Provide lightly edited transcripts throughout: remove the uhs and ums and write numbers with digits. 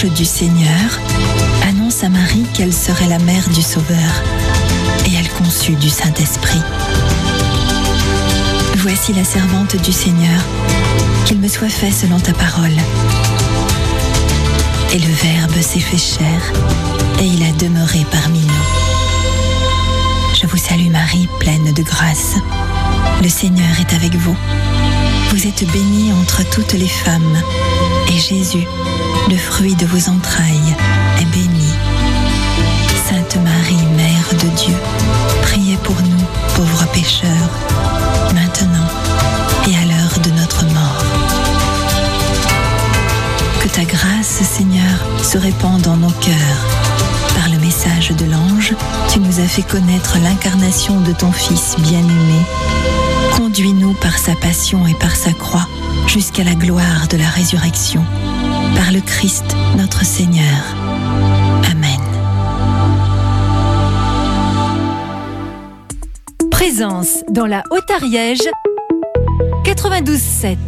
l'ange du Seigneur annonce à Marie qu'elle serait la mère du Sauveur, et elle conçut du Saint-Esprit. Voici la servante du Seigneur, qu'il me soit fait selon ta parole. Et le Verbe s'est fait chair, et il a demeuré parmi nous. Je vous salue Marie, pleine de grâce. Le Seigneur est avec vous. Vous êtes bénie entre toutes les femmes, et Jésus, le fruit de vos entrailles, est béni. Sainte Marie, Mère de Dieu, priez pour nous, pauvres pécheurs, maintenant et à l'heure de notre mort. Que ta grâce, Seigneur, se répande en nos cœurs. Par le message de l'ange, tu nous as fait connaître l'incarnation de ton Fils bien-aimé. Conduis-nous par sa passion et par sa croix jusqu'à la gloire de la résurrection. Par le Christ, notre Seigneur. Amen. Présence dans la Haute-Ariège, 92.7.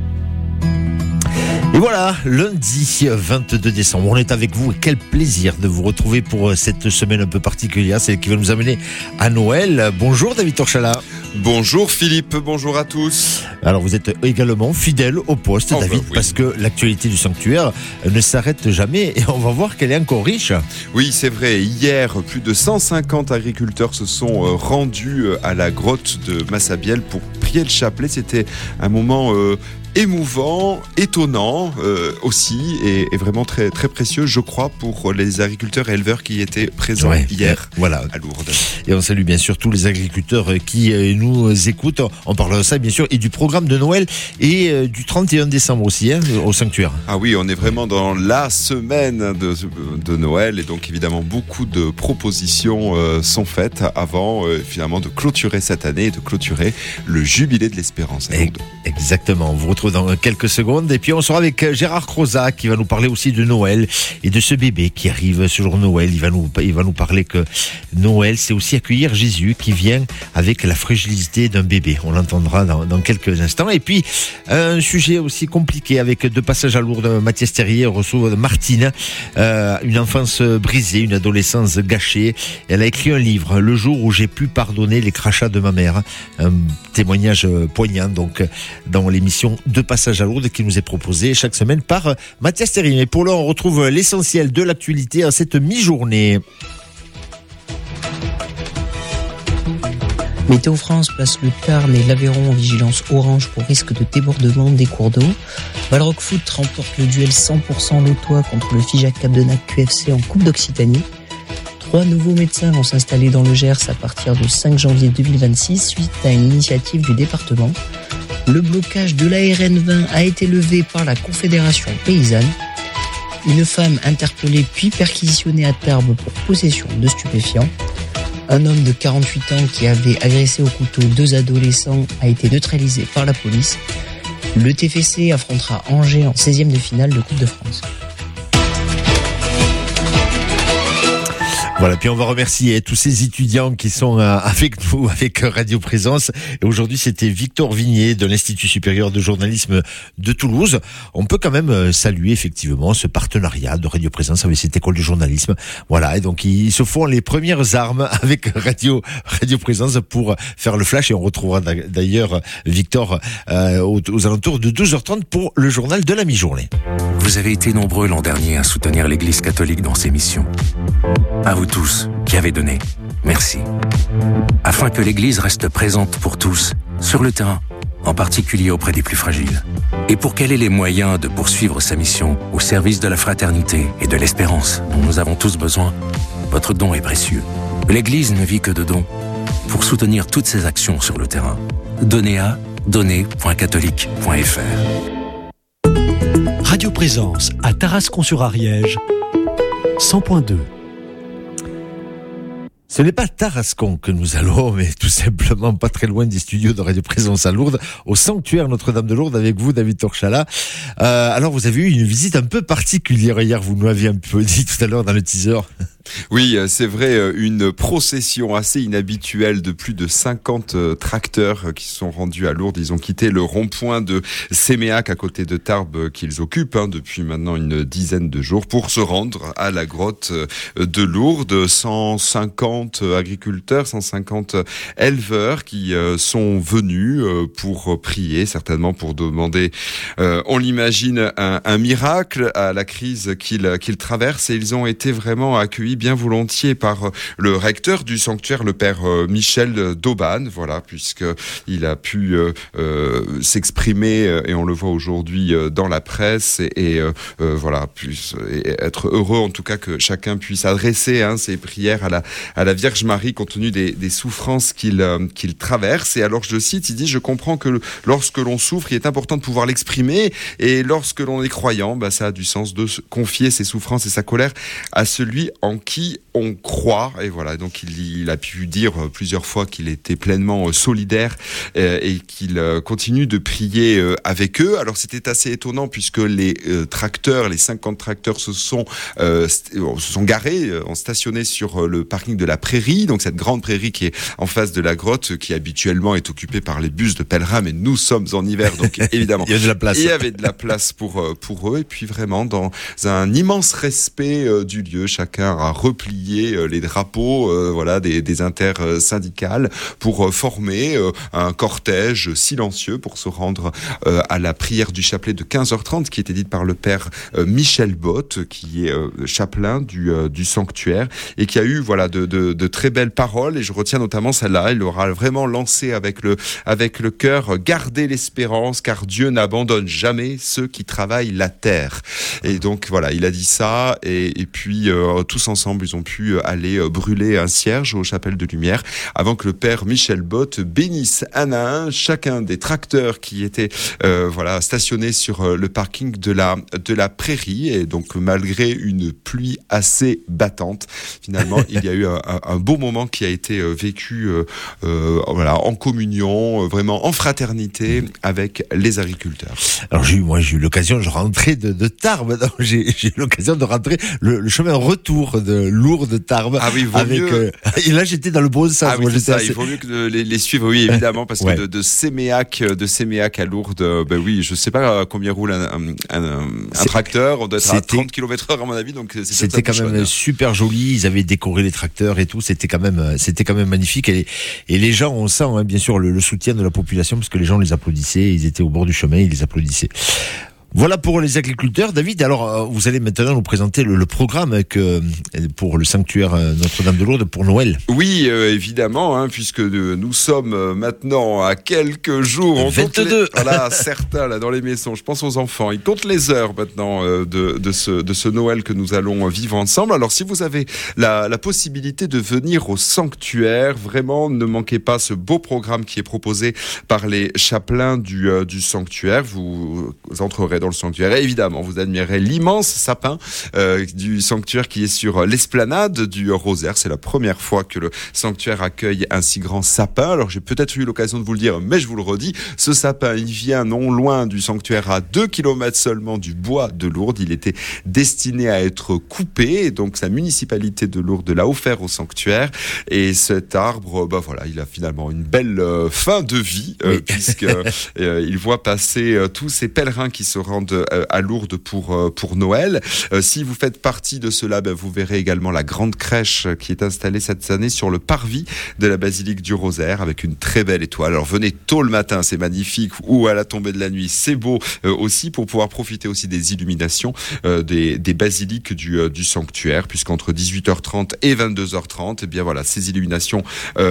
Et voilà, lundi 22 décembre, on est avec vous et quel plaisir de vous retrouver pour cette semaine un peu particulière, celle qui va nous amener à Noël. Bonjour David Torchala. Bonjour Philippe, bonjour à tous. Alors vous êtes également fidèle au poste David, oui. Parce que l'actualité du sanctuaire ne s'arrête jamais et on va voir qu'elle est encore riche. Oui, c'est vrai, hier, plus de 150 agriculteurs se sont rendus à la grotte de Massabielle pour prier le chapelet. C'était un moment émouvant, étonnant aussi et vraiment très, très précieux, je crois, pour les agriculteurs et éleveurs qui étaient présents hier à Lourdes. Et on salue bien sûr tous les agriculteurs qui nous écoutent. On parle de ça bien sûr et du programme de Noël et du 31 décembre aussi au sanctuaire. Ah oui, on est vraiment dans la semaine de Noël et donc évidemment beaucoup de propositions sont faites avant finalement de clôturer cette année et de clôturer le jubilé de l'espérance à Lourdes. Exactement, on vous retrouve dans quelques secondes et puis on sera avec Gérard Crozat qui va nous parler aussi de Noël et de ce bébé qui arrive ce jour Noël. Il va nous parler que Noël c'est aussi accueillir Jésus qui vient avec la fragilité d'un bébé. On l'entendra dans quelques instants. Et puis un sujet aussi compliqué avec deux passages à Lourdes. Mathias Terrier reçoit Martine, une enfance brisée, une adolescence gâchée. Elle a écrit un livre, Le jour où j'ai pu pardonner les crachats de ma mère. Un témoignage poignant donc dans l'émission Deux passages à Lourdes qui nous est proposé chaque semaine par Mathias Terrier. Mais pour l'heure, on retrouve l'essentiel de l'actualité à cette mi-journée. Météo France place le Tarn et l'Aveyron en vigilance orange pour risque de débordement des cours d'eau. Balrock Foot remporte le duel 100% lotois contre le Figeac Capdenac QFC en Coupe d'Occitanie. 3 nouveaux médecins vont s'installer dans le Gers à partir du 5 janvier 2026 suite à une initiative du département. Le blocage de la RN20 a été levé par la Confédération paysanne. Une femme interpellée puis perquisitionnée à Tarbes pour possession de stupéfiants. Un homme de 48 ans qui avait agressé au couteau 2 adolescents a été neutralisé par la police. Le TFC affrontera Angers en 16e de finale de Coupe de France. Voilà, puis on va remercier tous ces étudiants qui sont avec nous, avec Radio Présence. Et aujourd'hui, c'était Victor Vignier de l'Institut supérieur de journalisme de Toulouse. On peut quand même saluer effectivement ce partenariat de Radio Présence avec cette école de journalisme. Voilà, et donc ils se font les premières armes avec Radio Présence pour faire le flash. Et on retrouvera d'ailleurs Victor aux alentours de 12h30 pour le journal de la mi-journée. Vous avez été nombreux l'an dernier à soutenir l'Église catholique dans ses missions. À vous tous qui avez donné, merci. Afin que l'Église reste présente pour tous, sur le terrain, en particulier auprès des plus fragiles. Et pour qu'elle ait les moyens de poursuivre sa mission au service de la fraternité et de l'espérance dont nous avons tous besoin, votre don est précieux. L'Église ne vit que de dons. Pour soutenir toutes ces actions sur le terrain, donnez à donner.catholique.fr. Radio Présence à Tarascon-sur-Ariège, 100.2. Ce n'est pas Tarascon que nous allons, mais tout simplement pas très loin des studios de Radio Présence à Lourdes, au sanctuaire Notre-Dame de Lourdes avec vous, David Torchala. Alors, vous avez eu une visite un peu particulière hier, vous nous l'aviez un peu dit tout à l'heure dans le teaser. Oui, c'est vrai, une procession assez inhabituelle de plus de 50 tracteurs qui sont rendus à Lourdes. Ils ont quitté le rond-point de Séméac à côté de Tarbes qu'ils occupent depuis maintenant une dizaine de jours pour se rendre à la grotte de Lourdes. 150 agriculteurs, 150 éleveurs qui sont venus pour prier, certainement pour demander, on l'imagine, un miracle à la crise qu'ils traversent, et ils ont été vraiment accueillis bien volontiers par le recteur du sanctuaire, le père Michel d'Auban, voilà, puisqu'il a pu s'exprimer, et on le voit aujourd'hui dans la presse, et voilà, et être heureux en tout cas que chacun puisse adresser ses prières à la Vierge Marie compte tenu des souffrances qu'il traverse. Et alors je le cite, il dit: je comprends que lorsque l'on souffre, il est important de pouvoir l'exprimer, et lorsque l'on est croyant, ça a du sens de confier ses souffrances et sa colère à celui en qui on croit. Et voilà, donc il a pu dire plusieurs fois qu'il était pleinement solidaire et qu'il continue de prier avec eux. Alors c'était assez étonnant puisque les tracteurs, les 50 tracteurs se sont garés, ont stationné sur le parking de la Prairie, donc cette grande prairie qui est en face de la grotte, qui habituellement est occupée par les bus de pèlerins, mais nous sommes en hiver, donc évidemment il y avait de la place. Il y avait de la place pour eux, et puis vraiment dans un immense respect du lieu, chacun a replié les drapeaux des intersyndicales pour former un cortège silencieux pour se rendre à la prière du chapelet de 15h30 qui était dite par le père Michel Botte, qui est chapelain du sanctuaire, et qui a eu de très belles paroles, et je retiens notamment celle-là. Il aura vraiment lancé avec le cœur: gardez l'espérance, car Dieu n'abandonne jamais ceux qui travaillent la terre. Et donc voilà, il a dit ça, et puis tous ensemble ils ont pu aller brûler un cierge aux chapelles de lumière avant que le père Michel Botte bénisse un à un chacun des tracteurs qui étaient stationnés sur le parking de la Prairie. Et donc malgré une pluie assez battante, finalement il y a eu un beau moment qui a été vécu en communion, vraiment en fraternité avec les agriculteurs. Alors j'ai eu l'occasion, je rentrais de Tarbes, donc j'ai eu l'occasion de rentrer le chemin retour de Lourdes-Tarbes. Ah oui, et là j'étais dans le bon sens. Ah oui, c'est ça, il vaut mieux que les suivre, oui, évidemment, parce que de Séméac à Lourdes, oui, je sais pas combien roule un tracteur, on doit être à 30 km/h à mon avis, donc c'était quand même super joli, ils avaient décoré les tracteurs et tout, c'était quand même magnifique, et les gens, on sent bien sûr le soutien de la population, parce que les gens les applaudissaient, ils étaient au bord du chemin, ils les applaudissaient. Voilà pour les agriculteurs. David, alors vous allez maintenant nous présenter le programme pour le sanctuaire Notre-Dame de Lourdes pour Noël. Oui, évidemment, puisque nous sommes maintenant à quelques jours. On 22. Certains là dans les maisons. Je pense aux enfants. Ils comptent les heures maintenant de ce Noël que nous allons vivre ensemble. Alors, si vous avez la possibilité de venir au sanctuaire, vraiment ne manquez pas ce beau programme qui est proposé par les chapelains du sanctuaire. Vous entrerez dans le sanctuaire, et évidemment vous admirerez l'immense sapin du sanctuaire qui est sur l'esplanade du Rosaire. C'est la première fois que le sanctuaire accueille un si grand sapin. Alors j'ai peut-être eu l'occasion de vous le dire, mais je vous le redis, ce sapin il vient non loin du sanctuaire, à 2 km seulement du bois de Lourdes. Il était destiné à être coupé, et donc sa municipalité de Lourdes l'a offert au sanctuaire, et cet arbre il a finalement une belle fin de vie, puisque il voit passer tous ces pèlerins qui se rendent à Lourdes pour Noël. Si vous faites partie de cela, vous verrez également la grande crèche qui est installée cette année sur le parvis de la basilique du Rosaire, avec une très belle étoile. Alors venez tôt le matin, c'est magnifique, ou à la tombée de la nuit, c'est beau aussi, pour pouvoir profiter aussi des illuminations des basiliques du sanctuaire, puisqu'entre 18h30 et 22h30, ces illuminations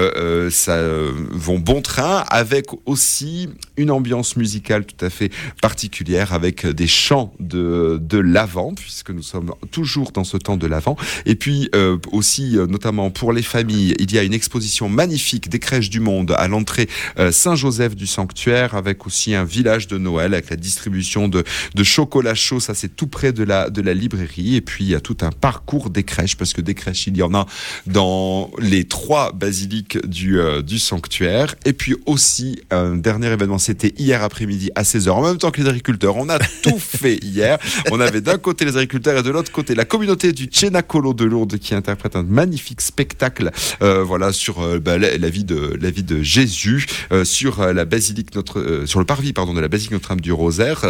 vont bon train, avec aussi une ambiance musicale tout à fait particulière, avec des chants de l'Avent, puisque nous sommes toujours dans ce temps de l'Avent. Et puis aussi, notamment pour les familles, il y a une exposition magnifique des crèches du monde à l'entrée Saint-Joseph du sanctuaire, avec aussi un village de Noël, avec la distribution de chocolat chaud. Ça, c'est tout près de la librairie. Et puis il y a tout un parcours des crèches, parce que des crèches, il y en a dans les 3 basiliques du sanctuaire. Et puis aussi un dernier événement, c'était hier après-midi à 16h, en même temps que les agriculteurs. On a tout fait hier. On avait d'un côté les agriculteurs et de l'autre côté la communauté du Cenacolo de Lourdes qui interprète un magnifique spectacle sur la vie de Jésus sur la basilique sur le parvis de la basilique Notre-Dame du Rosaire.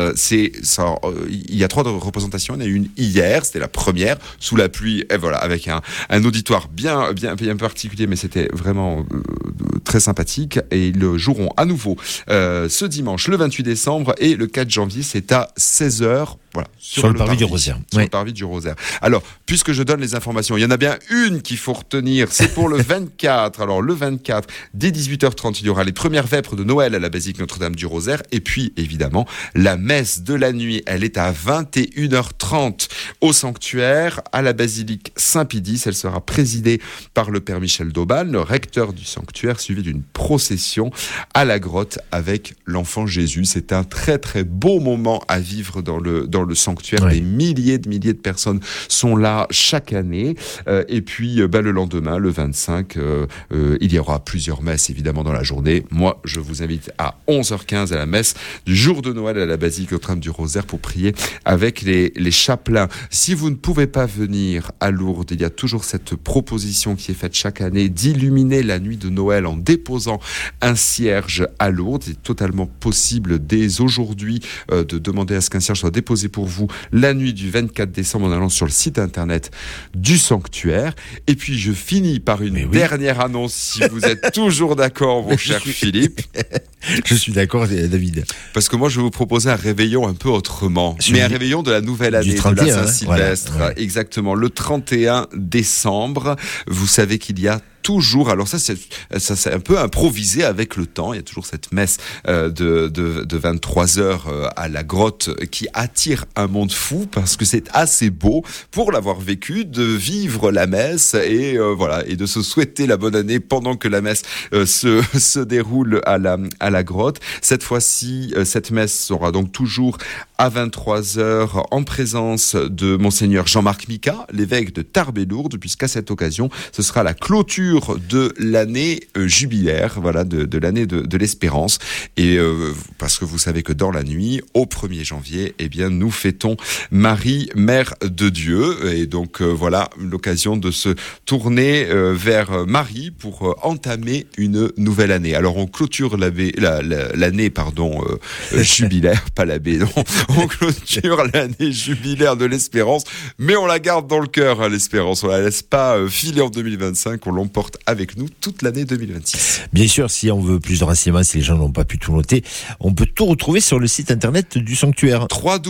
Il y a 3 représentations. Il y en a une hier, c'était la première sous la pluie, et voilà, avec un auditoire bien particulier, mais c'était vraiment très sympathique. Et ils joueront à nouveau ce dimanche, le 28 décembre, et le 4 janvier, c'est à 16h. Voilà, sur le parvis du Rosaire. Sur le parvis du Rosaire. Alors, puisque je donne les informations, il y en a bien une qu'il faut retenir, c'est pour le 24. Alors, le 24, dès 18h30, il y aura les premières vêpres de Noël à la basilique Notre-Dame du Rosaire. Et puis, évidemment, la messe de la nuit, elle est à 21h30 au sanctuaire, à la basilique Saint-Pédis. Elle sera présidée par le père Michel Daubal, le recteur du sanctuaire, suivi d'une procession à la grotte avec l'enfant Jésus. C'est un très, très beau moment à vivre dans le sanctuaire. Des milliers de personnes sont là chaque année. Et puis, le lendemain, le 25, il y aura plusieurs messes, évidemment, dans la journée. Moi, je vous invite à 11h15 à la messe du jour de Noël à la basilique Notre-Dame du Rosaire pour prier avec les chapelains. Si vous ne pouvez pas venir à Lourdes, il y a toujours cette proposition qui est faite chaque année d'illuminer la nuit de Noël en déposant un cierge à Lourdes. C'est totalement possible dès aujourd'hui de demander à ce qu'un cierge soit déposé pour vous la nuit du 24 décembre en allant sur le site internet du sanctuaire. Et puis je finis par une dernière annonce, si vous êtes toujours d'accord, mon cher Philippe. Je suis d'accord, David. Parce que moi, je vais vous proposer un réveillon un peu autrement. Mais un réveillon de la nouvelle année, 31, de la Saint-Sylvestre. Voilà, exactement. Le 31 décembre, vous savez qu'il y a toujours, alors ça c'est un peu improvisé avec le temps, il y a toujours cette messe de 23h à la grotte qui attire un monde fou parce que c'est assez beau pour l'avoir vécu, de vivre la messe et de se souhaiter la bonne année pendant que la messe se déroule à la grotte. Cette fois-ci, cette messe sera donc toujours à 23h en présence de Monseigneur Jean-Marc Mica, l'évêque de Tarbes et Lourdes, puisqu'à cette occasion, ce sera la clôture de l'année jubilaire, de l'année de l'Espérance. Et parce que vous savez que dans la nuit, au 1er janvier, nous fêtons Marie, Mère de Dieu. Et donc l'occasion de se tourner vers Marie pour entamer une nouvelle année. Alors on clôture l'année jubilaire, pas l'abbé, non. On clôture l'année jubilaire de l'Espérance, mais on la garde dans le cœur, l'Espérance. On la laisse pas filer en 2025, on l'emporte avec nous toute l'année 2026. Bien sûr, si on veut plus de renseignements, si les gens n'ont pas pu tout noter, on peut tout retrouver sur le site internet du sanctuaire.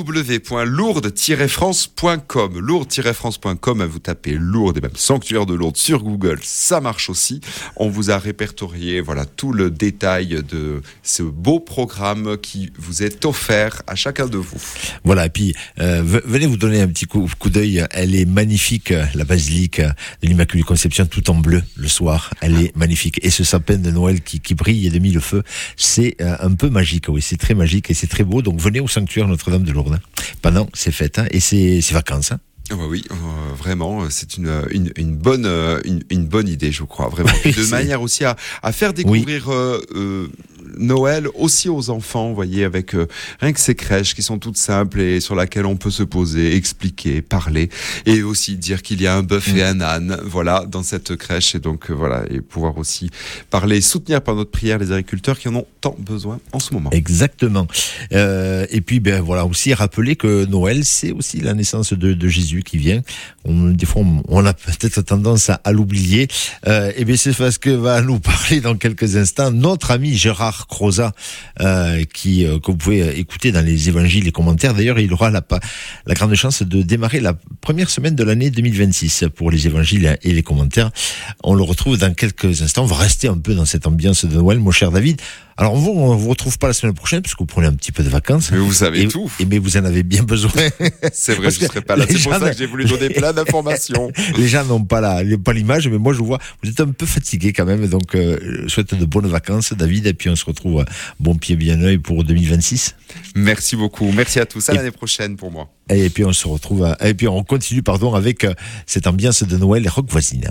www.lourdes-france.com. Lourdes-france.com, vous tapez Lourdes et même Sanctuaire de Lourdes sur Google, ça marche aussi. On vous a répertorié tout le détail de ce beau programme qui vous est offert à chacun de vous. Voilà, et puis venez vous donner un petit coup d'œil. Elle est magnifique, la basilique de l'Immaculée Conception, tout en bleu le soir. Elle est magnifique. Et ce sapin de Noël qui brille de mille feux, c'est un peu magique. Oui, c'est très magique et c'est très beau. Donc venez au sanctuaire Notre-Dame de Lourdes pendant ces fêtes et ces vacances. Oui, vraiment, c'est une bonne idée, je crois, vraiment. De manière aussi à faire découvrir Noël aussi aux enfants, vous voyez, avec rien que ces crèches qui sont toutes simples et sur laquelle on peut se poser, expliquer, parler, et aussi dire qu'il y a un bœuf et un âne, dans cette crèche, et donc et pouvoir aussi parler, soutenir par notre prière les agriculteurs qui en ont tant besoin en ce moment. Exactement. Et puis aussi rappeler que Noël, c'est aussi la naissance de Jésus qui vient. Des fois, on a peut-être tendance à l'oublier. Et bien, c'est parce que va nous parler dans quelques instants notre ami Gérard Croza, que vous pouvez écouter dans les évangiles, les commentaires. D'ailleurs, il aura la grande chance de démarrer la première semaine de l'année 2026 pour les évangiles et les commentaires. On le retrouve dans quelques instants. On va rester un peu dans cette ambiance de Noël, mon cher David. Alors, on vous retrouve pas la semaine prochaine parce que vous prenez un petit peu de vacances. Mais vous savez tout. Mais vous en avez bien besoin. C'est vrai, je serai pas là. C'est pour ça que j'ai voulu donner plein d'informations. Les gens n'ont pas l'image, mais moi je vois, vous êtes un peu fatigué quand même. Donc, je souhaite de bonnes vacances, David. Et puis on se retrouve bon pied, bien oeil pour 2026. Merci beaucoup. Merci à tous. À l'année prochaine pour moi. Et puis on se retrouve, et puis on continue, avec cette ambiance de Noël et rock voisine.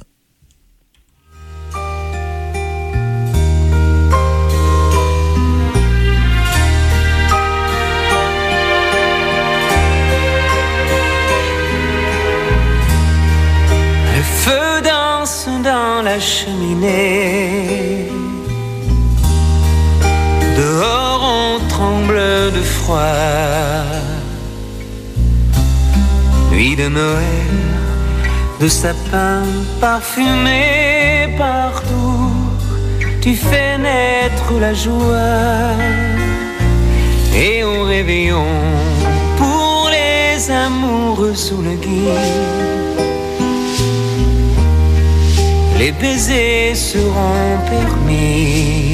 devant la cheminée. Dehors on tremble de froid. Nuit de Noël, de sapins parfumés partout, tu fais naître la joie. Et au réveillon, pour les amoureux sous le gui, les baisers seront permis.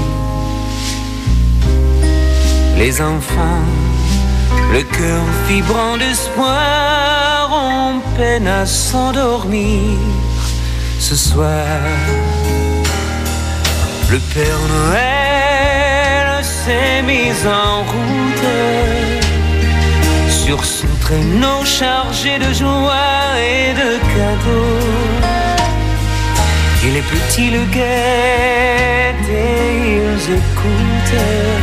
Les enfants, le cœur vibrant d'espoir, ont peine à s'endormir ce soir. Le Père Noël s'est mis en route sur son traîneau chargé de joie et de cadeaux. Et les petits le guettent et ils écoutent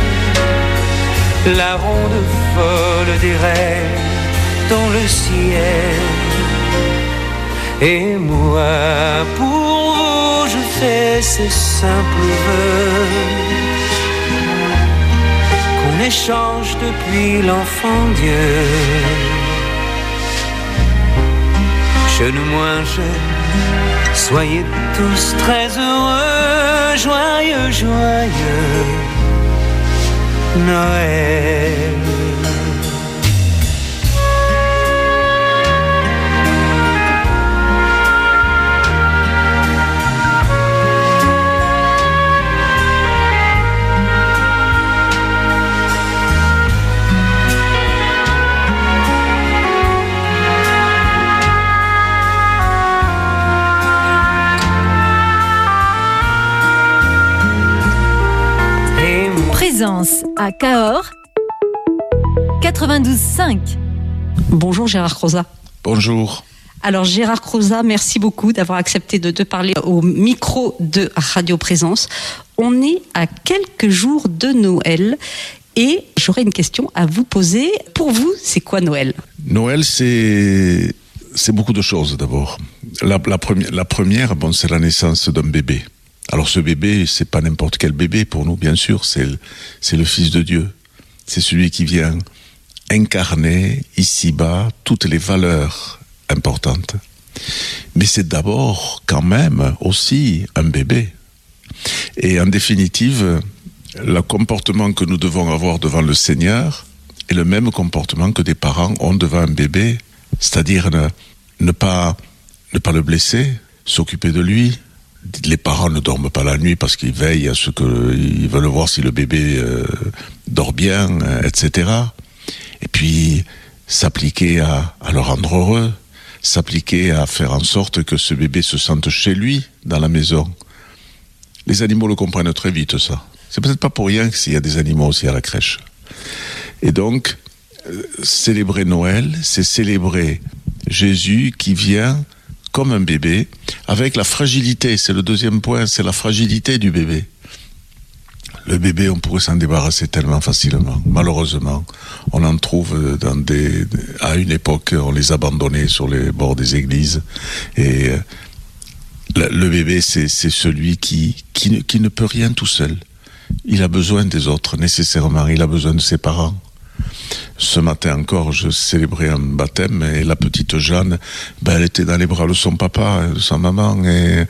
la ronde folle des rêves dans le ciel. Et moi, pour vous, je fais ces simples vœux qu'on échange depuis l'enfant Dieu. Jeunes moins jeunes, soyez tous très heureux, joyeux, joyeux Noël. Présence à Cahors 92.5. Bonjour Gérard Croza. Bonjour. Alors Gérard Croza, merci beaucoup d'avoir accepté de parler au micro de Radio Présence. On est à quelques jours de Noël et j'aurais une question à vous poser. Pour vous, c'est quoi Noël ? Noël, c'est beaucoup de choses d'abord. La première, c'est la naissance d'un bébé. Alors ce bébé, c'est pas n'importe quel bébé pour nous, bien sûr, c'est le Fils de Dieu. C'est celui qui vient incarner ici-bas toutes les valeurs importantes. Mais c'est d'abord quand même aussi un bébé. Et en définitive, le comportement que nous devons avoir devant le Seigneur est le même comportement que des parents ont devant un bébé. C'est-à-dire ne pas le blesser, s'occuper de lui. Les parents ne dorment pas la nuit parce qu'ils veillent à ce qu'ils veulent voir si le bébé dort bien, etc. Et puis s'appliquer à le rendre heureux, s'appliquer à faire en sorte que ce bébé se sente chez lui, dans la maison. Les animaux le comprennent très vite, ça. C'est peut-être pas pour rien s'il y a des animaux aussi à la crèche. Et donc, célébrer Noël, c'est célébrer Jésus qui vient comme un bébé, avec la fragilité, c'est le deuxième point, c'est la fragilité du bébé. Le bébé, on pourrait s'en débarrasser tellement facilement. Malheureusement, on en trouve à une époque, on les abandonnait sur les bords des églises. Et le bébé, c'est celui qui ne peut rien tout seul. Il a besoin des autres, nécessairement. Il a besoin de ses parents. Ce matin encore, je célébrais un baptême et la petite Jeanne, elle était dans les bras de son papa, de sa maman, et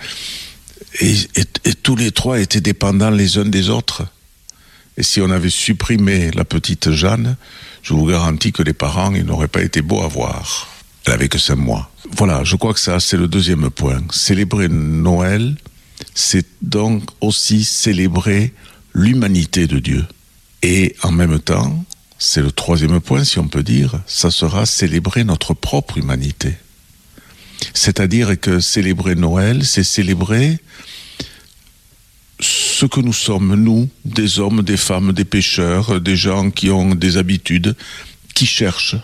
tous les trois étaient dépendants les uns des autres. Et si on avait supprimé la petite Jeanne, je vous garantis que les parents, ils n'auraient pas été beaux à voir. Elle avait que 5 mois. Voilà, je crois que ça, c'est le deuxième point. Célébrer Noël, c'est donc aussi célébrer l'humanité de Dieu. Et en même temps, c'est le troisième point, si on peut dire, ça sera célébrer notre propre humanité. C'est-à-dire que célébrer Noël, c'est célébrer ce que nous sommes, nous, des hommes, des femmes, des pécheurs, des gens qui ont des habitudes, qui cherchent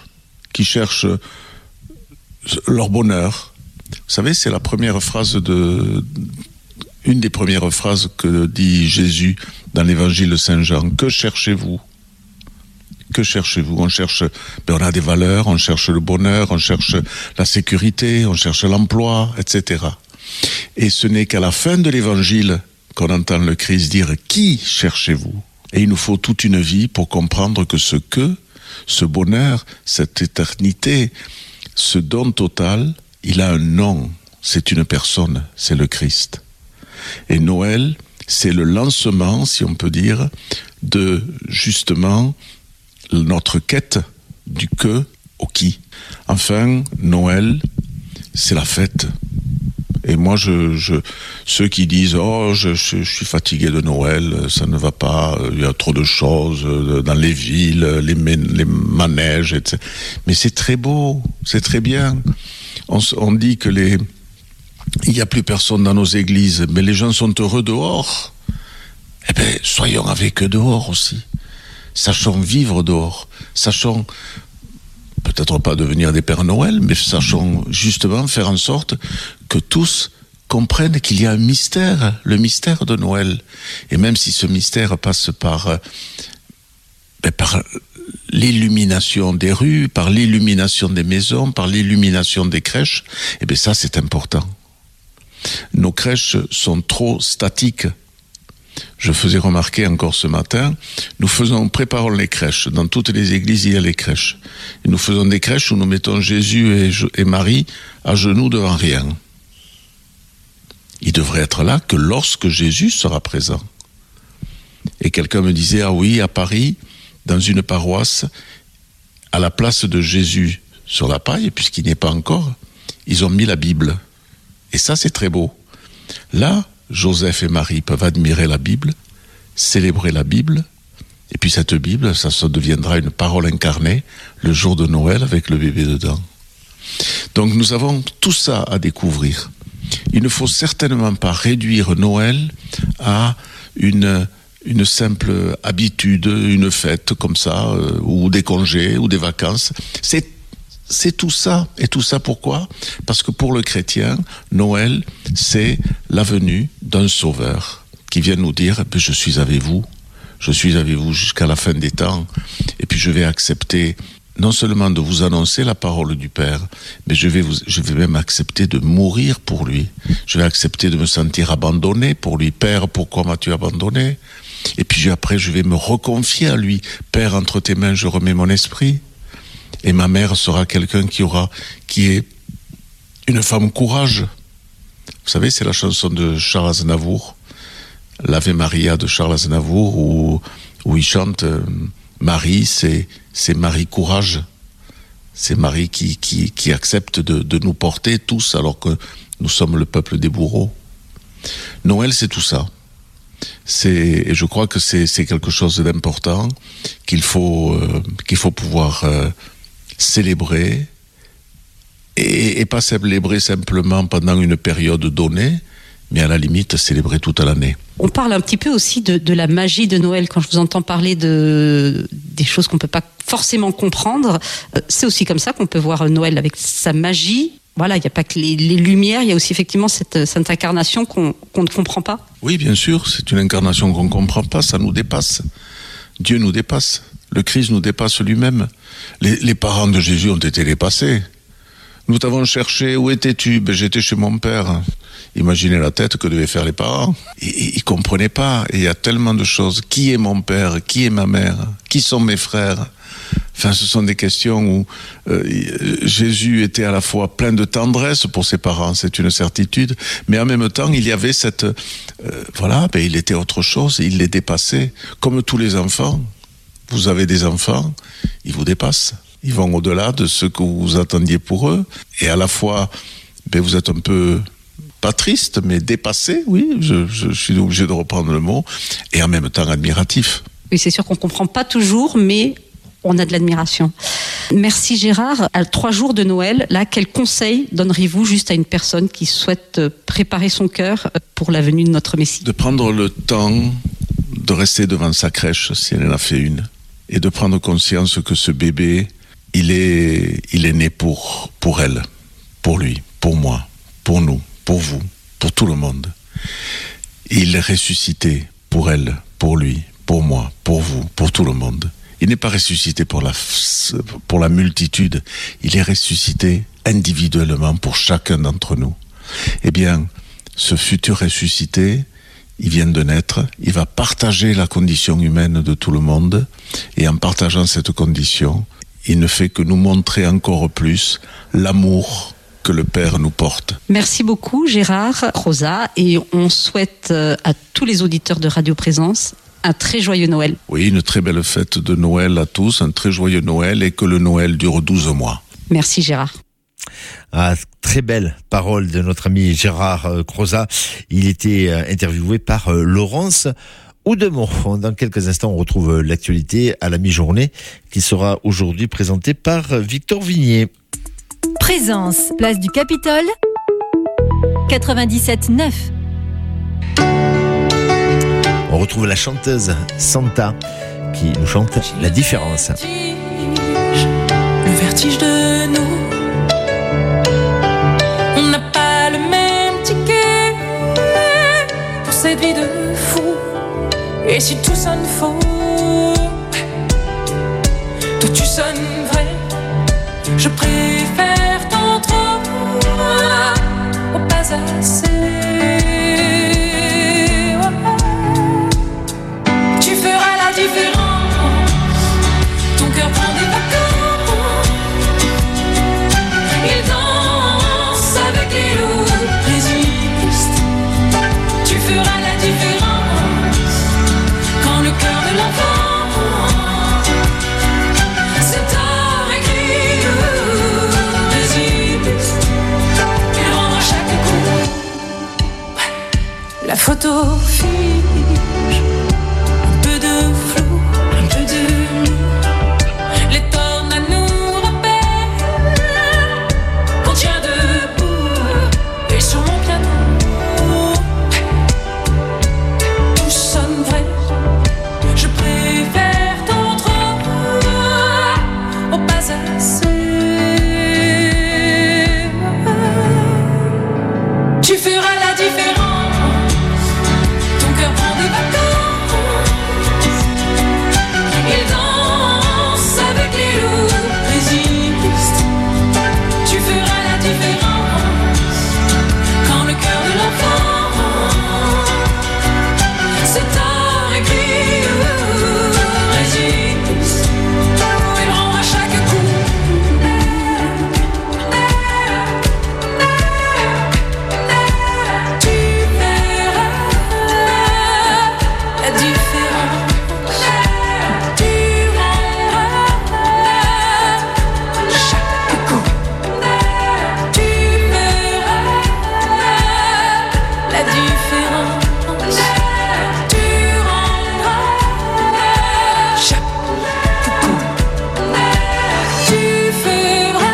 leur bonheur. Vous savez, c'est la première phrase une des premières phrases que dit Jésus dans l'évangile de Saint Jean. Que cherchez-vous ? Que cherchez-vous ? On cherche, on a des valeurs, on cherche le bonheur, on cherche la sécurité, on cherche l'emploi, etc. Et ce n'est qu'à la fin de l'évangile qu'on entend le Christ dire « Qui cherchez-vous » Et il nous faut toute une vie pour comprendre que ce bonheur, cette éternité, ce don total, il a un nom, c'est une personne, c'est le Christ. Et Noël, c'est le lancement, si on peut dire, de justement notre quête du que au qui. Enfin, Noël, c'est la fête. Et moi, ceux qui disent « Oh, je suis fatigué de Noël, ça ne va pas, il y a trop de choses dans les villes, les manèges, etc. » Mais c'est très beau, c'est très bien. On dit que il n'y a plus personne dans nos églises, mais les gens sont heureux dehors. Eh bien, soyons avec eux dehors aussi. Sachons vivre dehors. Sachons, peut-être pas devenir des Pères Noël, mais sachons justement faire en sorte que tous comprennent qu'il y a un mystère, le mystère de Noël. Et même si ce mystère passe par l'illumination des rues, par l'illumination des maisons, par l'illumination des crèches, eh bien ça c'est important. Nos crèches sont trop statiques. Je faisais remarquer encore ce matin, préparons les crèches. Dans toutes les églises, il y a les crèches. Et nous faisons des crèches où nous mettons Jésus et Marie à genoux devant rien. Il devrait être là que lorsque Jésus sera présent. Et quelqu'un me disait, ah oui, à Paris, dans une paroisse, à la place de Jésus sur la paille, puisqu'il n'y est pas encore, ils ont mis la Bible. Et ça, c'est très beau. Là, Joseph et Marie peuvent admirer la Bible, célébrer la Bible, et puis cette Bible, ça deviendra une parole incarnée le jour de Noël avec le bébé dedans. Donc nous avons tout ça à découvrir. Il ne faut certainement pas réduire Noël à une simple habitude, une fête comme ça, ou des congés, ou des vacances. C'est tout ça. Et tout ça pourquoi ? Parce que pour le chrétien, Noël, c'est la venue d'un sauveur qui vient nous dire « Je suis avec vous jusqu'à la fin des temps, et puis je vais accepter non seulement de vous annoncer la parole du Père, mais je vais même accepter de mourir pour lui. Je vais accepter de me sentir abandonné pour lui. Père, pourquoi m'as-tu abandonné ? Et puis après, je vais me reconfier à lui. Père, entre tes mains, je remets mon esprit. Et ma mère sera quelqu'un qui est une femme courage. Vous savez, c'est la chanson de Charles Aznavour, l'Ave Maria de Charles Aznavour, où il chante Marie, c'est Marie courage. C'est Marie qui accepte de nous porter tous alors que nous sommes le peuple des bourreaux. Noël, c'est tout ça. Et je crois que c'est quelque chose d'important qu'il faut pouvoir célébrer et pas célébrer simplement pendant une période donnée, mais à la limite célébrer toute l'année. On parle un petit peu aussi de la magie de Noël. Quand je vous entends parler des choses qu'on ne peut pas forcément comprendre, c'est aussi comme ça qu'on peut voir Noël avec sa magie. Voilà, il n'y a pas que les lumières, il y a aussi effectivement cette incarnation qu'on ne comprend pas. Oui, bien sûr, c'est une incarnation qu'on ne comprend pas, ça nous dépasse. Dieu nous dépasse, le Christ nous dépasse lui-même. Les parents de Jésus ont été dépassés. Nous t'avons cherché, où étais-tu ? J'étais chez mon père. Imaginez la tête que devaient faire les parents. Ils ne comprenaient pas. Et il y a tellement de choses. Qui est mon père ? Qui est ma mère ? Qui sont mes frères ? Enfin, ce sont des questions où Jésus était à la fois plein de tendresse pour ses parents, c'est une certitude, mais en même temps, il y avait il était autre chose, il les dépassait. Comme tous les enfants, vous avez des enfants, ils vous dépassent. Ils vont au-delà de ce que vous attendiez pour eux. Et à la fois, vous êtes un peu, pas triste, mais dépassé, oui, je suis obligé de reprendre le mot, et en même temps admiratif. Oui, c'est sûr qu'on ne comprend pas toujours, mais on a de l'admiration. Merci Gérard. À 3 jours de Noël, là, quel conseil donneriez-vous juste à une personne qui souhaite préparer son cœur pour la venue de notre Messie ? De prendre le temps de rester devant sa crèche, si elle en a fait une, et de prendre conscience que ce bébé, il est né pour elle, pour lui, pour moi, pour nous, pour vous, pour tout le monde. Et il est ressuscité pour elle, pour lui, pour moi, pour vous, pour tout le monde. Il n'est pas ressuscité pour la multitude, il est ressuscité individuellement pour chacun d'entre nous. Eh bien, ce futur ressuscité, il vient de naître, il va partager la condition humaine de tout le monde, et en partageant cette condition, il ne fait que nous montrer encore plus l'amour que le Père nous porte. Merci beaucoup Gérard Croza, et on souhaite à tous les auditeurs de Radio Présence un très joyeux Noël. Oui, une très belle fête de Noël à tous, un très joyeux Noël, et que le Noël dure 12 mois. Merci Gérard. Ah, très belle parole de notre ami Gérard Croza. Il était interviewé par Laurence Oudemont. Dans quelques instants, on retrouve l'actualité à la mi-journée qui sera aujourd'hui présentée par Victor Vignier. Présence, place du Capitole, 97.9. On retrouve la chanteuse Santa qui nous chante La Différence. Le vertige de nous. On n'a pas le même ticket pour cette vie de fou. Et si tout sonne faux, toi tu sonnes vrai. Je préfère ton trop au pas assez. Tu feras la différence. Ton cœur prend des vacances. Il danse avec les loups, résiste. Tu feras la différence. Quand le cœur de l'enfant c'est tard écrit, résiste. Il rendra chaque coup. La photo fige. Un peu de flou, un peu de nous. Les tornades nous rappellent qu'on tient debout. Et sur mon piano tout sonne vrai. Je préfère ton trop au pas assez. Tu feras la différence. Ton cœur prend des vacances. Il danse avec les loups, résiste. Tu feras la différence. Quand le cœur de l'enfant c'est tard écrit, résiste. Il rend à chaque coup. Tu verras la différence. Tu rendras chaque coup. Tu verras la différence. Tu rendras chaque coup. Tu feras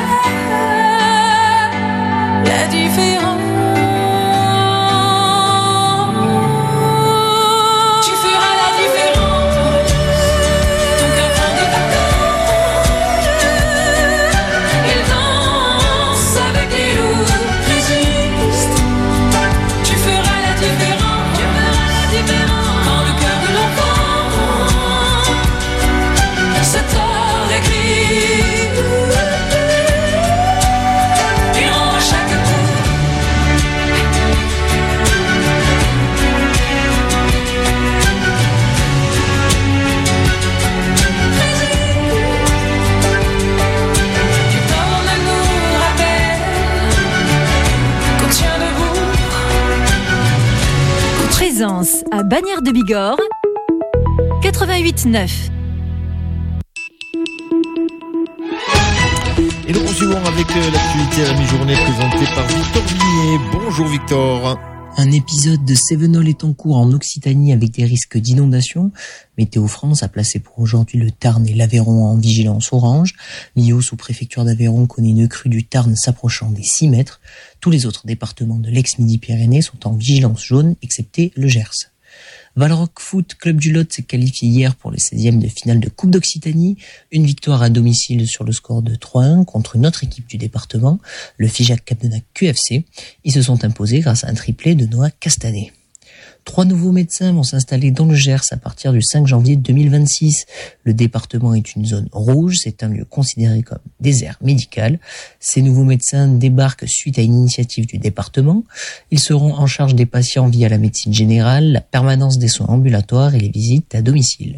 la différence. Tu feras la différence. Ton cœur prend des vacances. Il danse avec les loups, résiste. Tu feras la différence. Tu feras la différence. Quand le cœur de l'enfant c'est tard écrit. Il rend à chaque coup. Tu tornades nous rappellent qu'on tient debout. Présence à Bagnères de Bigorre, 88.9. Et nous poursuivons avec l'actualité à la mi-journée présentée par Victor Vignier. Bonjour Victor. Un épisode de Cévenol est en cours en Occitanie avec des risques d'inondation. Météo France a placé pour aujourd'hui le Tarn et l'Aveyron en vigilance orange. Millau, sous-préfecture d'Aveyron, connaît une crue du Tarn s'approchant des 6 mètres. Tous les autres départements de l'ex-Midi-Pyrénées sont en vigilance jaune, excepté le Gers. Valrock Foot, club du Lot, s'est qualifié hier pour les 16e de finale de Coupe d'Occitanie. Une victoire à domicile sur le score de 3-1 contre une autre équipe du département, le Figeac Capdenac QFC. Ils se sont imposés grâce à un triplé de Noah Castanet. 3 nouveaux médecins vont s'installer dans le Gers à partir du 5 janvier 2026. Le département est une zone rouge, c'est un lieu considéré comme désert médical. Ces nouveaux médecins débarquent suite à une initiative du département. Ils seront en charge des patients via la médecine générale, la permanence des soins ambulatoires et les visites à domicile.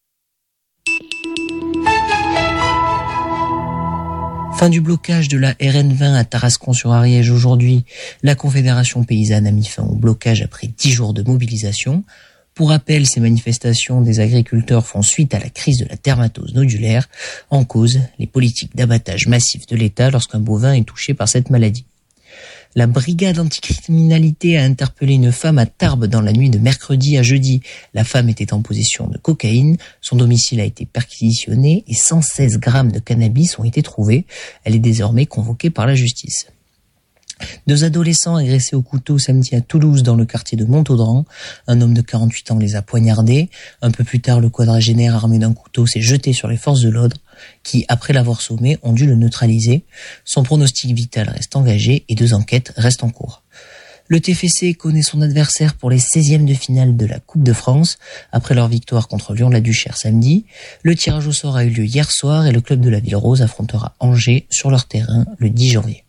Fin du blocage de la RN20 à Tarascon-sur-Ariège aujourd'hui. La Confédération paysanne a mis fin au blocage après 10 jours de mobilisation. Pour rappel, ces manifestations des agriculteurs font suite à la crise de la dermatose nodulaire. En cause, les politiques d'abattage massif de l'État lorsqu'un bovin est touché par cette maladie. La brigade anticriminalité a interpellé une femme à Tarbes dans la nuit de mercredi à jeudi. La femme était en possession de cocaïne. Son domicile a été perquisitionné et 116 grammes de cannabis ont été trouvés. Elle est désormais convoquée par la justice. 2 adolescents agressés au couteau samedi à Toulouse dans le quartier de Montaudran. Un homme de 48 ans les a poignardés. Un peu plus tard, le quadragénaire armé d'un couteau s'est jeté sur les forces de l'ordre qui, après l'avoir sommé, ont dû le neutraliser. Son pronostic vital reste engagé et 2 enquêtes restent en cours. Le TFC connaît son adversaire pour les 16e de finale de la Coupe de France. Après leur victoire contre Lyon-la-Duchère samedi, le tirage au sort a eu lieu hier soir et le club de la Ville Rose affrontera Angers sur leur terrain le 10 janvier.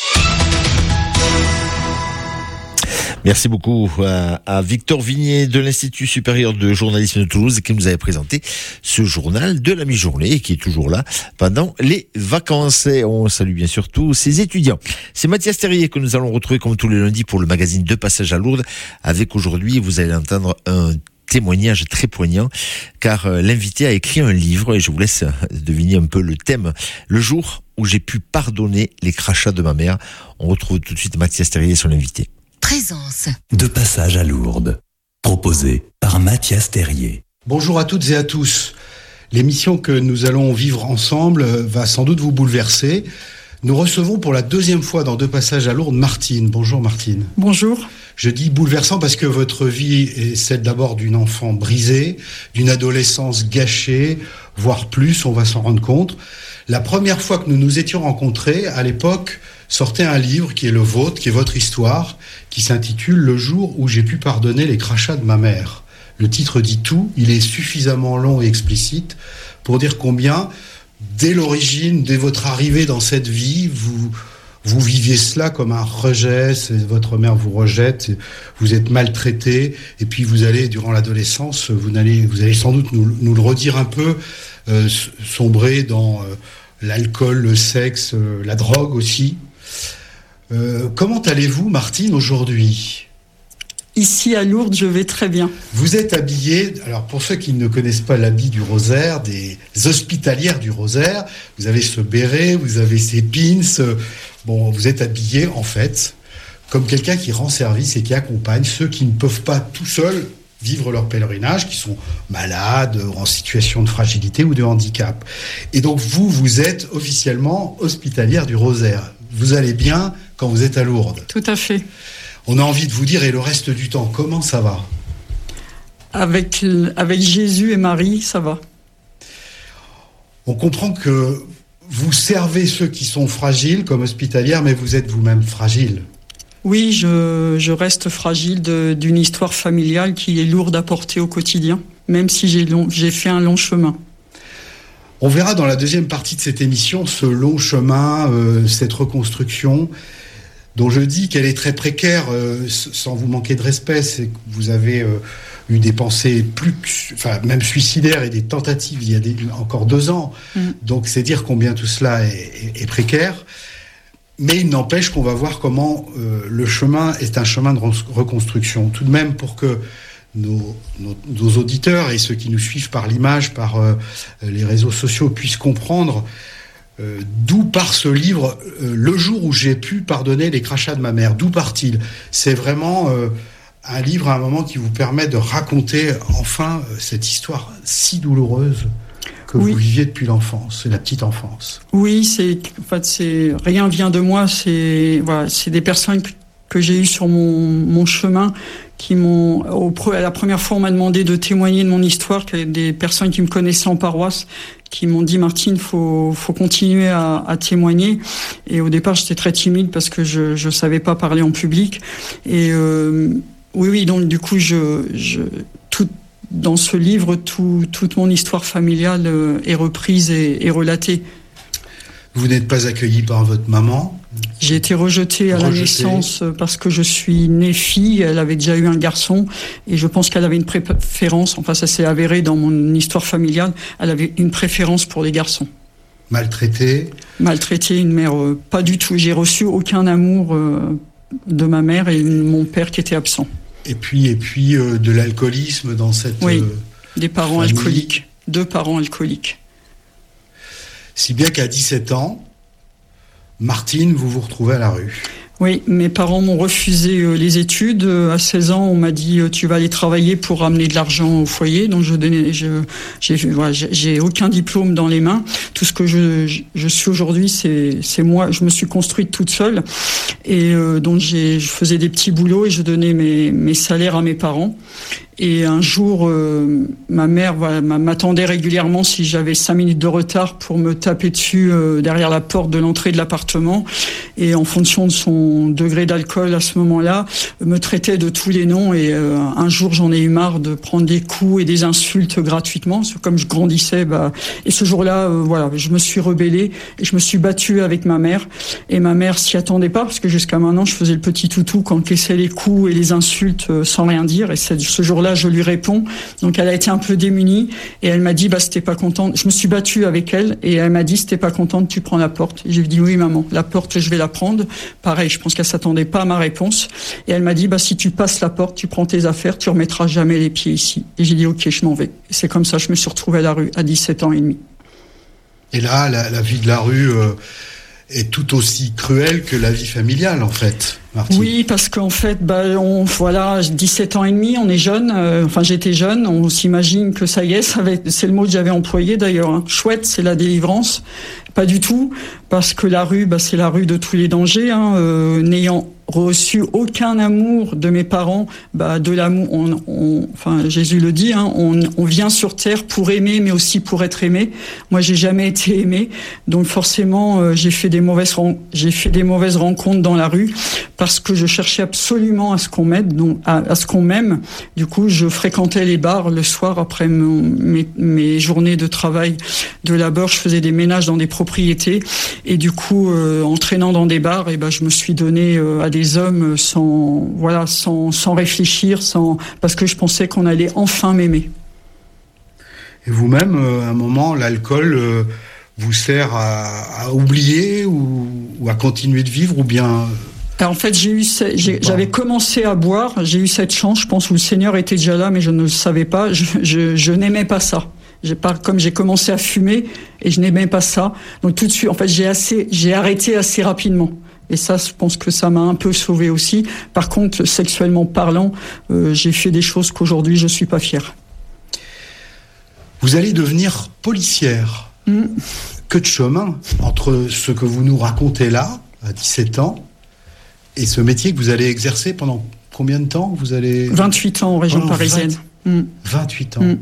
Merci beaucoup à Victor Vignier de l'Institut supérieur de journalisme de Toulouse qui nous avait présenté ce journal de la mi-journée et qui est toujours là pendant les vacances. Et on salue bien sûr tous ses étudiants. C'est Mathias Terrier que nous allons retrouver comme tous les lundis pour le magazine De Passage à Lourdes avec aujourd'hui, vous allez entendre un témoignage très poignant car l'invité a écrit un livre et je vous laisse deviner un peu le thème. Le jour où j'ai pu pardonner les crachats de ma mère. On retrouve tout de suite Mathias Terrier, son invité. Présence. De Passage à Lourdes. Proposé par Mathias Terrier. Bonjour à toutes et à tous. L'émission que nous allons vivre ensemble va sans doute vous bouleverser. Nous recevons pour la 2e fois dans De Passage à Lourdes Martine. Bonjour Martine. Bonjour. Je dis bouleversant parce que votre vie est celle d'abord d'une enfant brisée, d'une adolescence gâchée, voire plus, on va s'en rendre compte. La première fois que nous nous étions rencontrés, à l'époque, sortait un livre qui est le vôtre, qui est votre histoire, qui s'intitule « Le jour où j'ai pu pardonner les crachats de ma mère ». Le titre dit tout, il est suffisamment long et explicite pour dire combien, dès l'origine, dès votre arrivée dans cette vie, vous viviez cela comme un rejet, votre mère vous rejette, vous êtes maltraité, et puis vous allez, durant l'adolescence, vous allez sans doute nous le redire un peu, sombrer dans l'alcool, le sexe, la drogue aussi. Comment allez-vous, Martine, aujourd'hui ? Ici à Lourdes, je vais très bien. Vous êtes habillée, alors pour ceux qui ne connaissent pas l'habit du Rosaire, des hospitalières du Rosaire, vous avez ce béret, vous avez ces pins, bon, vous êtes habillée en fait comme quelqu'un qui rend service et qui accompagne ceux qui ne peuvent pas tout seuls vivre leur pèlerinage, qui sont malades, en situation de fragilité ou de handicap. Et donc vous êtes officiellement hospitalière du Rosaire. Vous allez bien quand vous êtes à Lourdes. Tout à fait. On a envie de vous dire, et le reste du temps, comment ça va ? Avec Jésus et Marie, ça va. On comprend que vous servez ceux qui sont fragiles comme hospitalière, mais vous êtes vous-même fragile. Oui, je reste fragile d'une histoire familiale qui est lourde à porter au quotidien, même si j'ai fait un long chemin. On verra dans la deuxième partie de cette émission ce long chemin, cette reconstruction, dont je dis qu'elle est très précaire, sans vous manquer de respect. C'est que vous avez eu des pensées même suicidaires et des tentatives il y a encore 2 ans. Donc c'est dire combien tout cela est précaire. Mais il n'empêche qu'on va voir comment le chemin est un chemin de reconstruction. Tout de même, pour que nos auditeurs et ceux qui nous suivent par l'image, par les réseaux sociaux puissent comprendre d'où part ce livre, Le jour où j'ai pu pardonner les crachats de ma mère. D'où part-il ? C'est vraiment un livre à un moment qui vous permet de raconter enfin cette histoire si douloureuse que vous viviez depuis l'enfance, la petite enfance. Oui, rien vient de moi. C'est des personnes que j'ai eues sur mon chemin qui m'ont, la première fois, on m'a demandé de témoigner de mon histoire, des personnes qui me connaissaient en paroisse, qui m'ont dit, Martine, faut continuer à témoigner. Et au départ, j'étais très timide parce que je savais pas parler en public. Et Oui, donc du coup, dans ce livre, toute mon histoire familiale est reprise et relatée. Vous n'êtes pas accueilli par votre maman? J'ai été rejetée à la naissance parce que je suis née fille. Elle avait déjà eu un garçon et je pense qu'elle avait une préférence. Enfin, ça s'est avéré dans mon histoire familiale. Elle avait une préférence pour les garçons. Maltraitée? Maltraitée, une mère pas du tout. J'ai reçu aucun amour de ma mère et mon père qui était absent. Et puis de l'alcoolisme dans cette des parents famille. Alcooliques. 2 parents alcooliques. Si bien qu'à 17 ans, Martine, vous vous retrouvez à la rue. Oui, mes parents m'ont refusé les études. À 16 ans, on m'a dit tu vas aller travailler pour ramener de l'argent au foyer. Donc j'ai aucun diplôme dans les mains. Tout ce que je suis aujourd'hui, c'est moi. Je me suis construite toute seule et donc je faisais des petits boulots et je donnais mes salaires à mes parents. Et un jour, ma mère m'attendait régulièrement si j'avais 5 minutes de retard pour me taper dessus derrière la porte de l'entrée de l'appartement. Et en fonction de son degré d'alcool à ce moment-là, me traitait de tous les noms. Et un jour, j'en ai eu marre de prendre des coups et des insultes gratuitement. Comme je grandissais, et ce jour-là, je me suis rebellée et je me suis battue avec ma mère. Et ma mère s'y attendait pas parce que jusqu'à maintenant, je faisais le petit toutou quand encaissait les coups et les insultes sans rien dire. Et ce jour-là, je lui réponds. Donc elle a été un peu démunie et elle m'a dit si t'es pas contente. Je me suis battue avec elle et elle m'a dit si t'es pas contente, tu prends la porte. Et j'ai dit oui maman, la porte je vais la prendre. Pareil, je pense qu'elle s'attendait pas à ma réponse. Et elle m'a dit si tu passes la porte, tu prends tes affaires, tu remettras jamais les pieds ici. Et j'ai dit ok, je m'en vais. Et c'est comme ça je me suis retrouvée à la rue à 17 ans et demi. Et là, la vie de la rue est tout aussi cruelle que la vie familiale en fait. Martine. Oui, parce qu'en fait, 17 ans et demi, on est jeune. J'étais jeune. On s'imagine que ça y est, c'est le mot que j'avais employé d'ailleurs. Hein. Chouette, c'est la délivrance. Pas du tout, parce que la rue, c'est la rue de tous les dangers. N'ayant reçu aucun amour de mes parents, de l'amour. Jésus le dit. On vient sur terre pour aimer, mais aussi pour être aimé. Moi, j'ai jamais été aimé, donc forcément, j'ai fait des mauvaises rencontres dans la rue. Parce que je cherchais absolument à ce qu'on m'aide, donc à ce qu'on m'aime. Du coup, je fréquentais les bars le soir après mes journées de travail de labeur. Je faisais des ménages dans des propriétés et du coup, en traînant dans des bars, je me suis donné à des hommes sans réfléchir, parce que je pensais qu'on allait enfin m'aimer. Et vous-même, à un moment, l'alcool vous sert à oublier ou à continuer de vivre ou bien... Alors en fait, j'avais commencé à boire, j'ai eu cette chance, je pense, où le Seigneur était déjà là, mais je ne le savais pas. Je n'aimais pas ça. Comme j'ai commencé à fumer et je n'aimais pas ça, donc tout de suite, en fait, j'ai arrêté assez rapidement. Et ça, je pense que ça m'a un peu sauvé aussi. Par contre, sexuellement parlant, j'ai fait des choses qu'aujourd'hui je suis pas fière. Vous allez devenir policière. Que de chemin entre ce que vous nous racontez là, à 17 ans, et ce métier que vous allez exercer pendant combien de temps? 28 ans en région parisienne. 28 ans.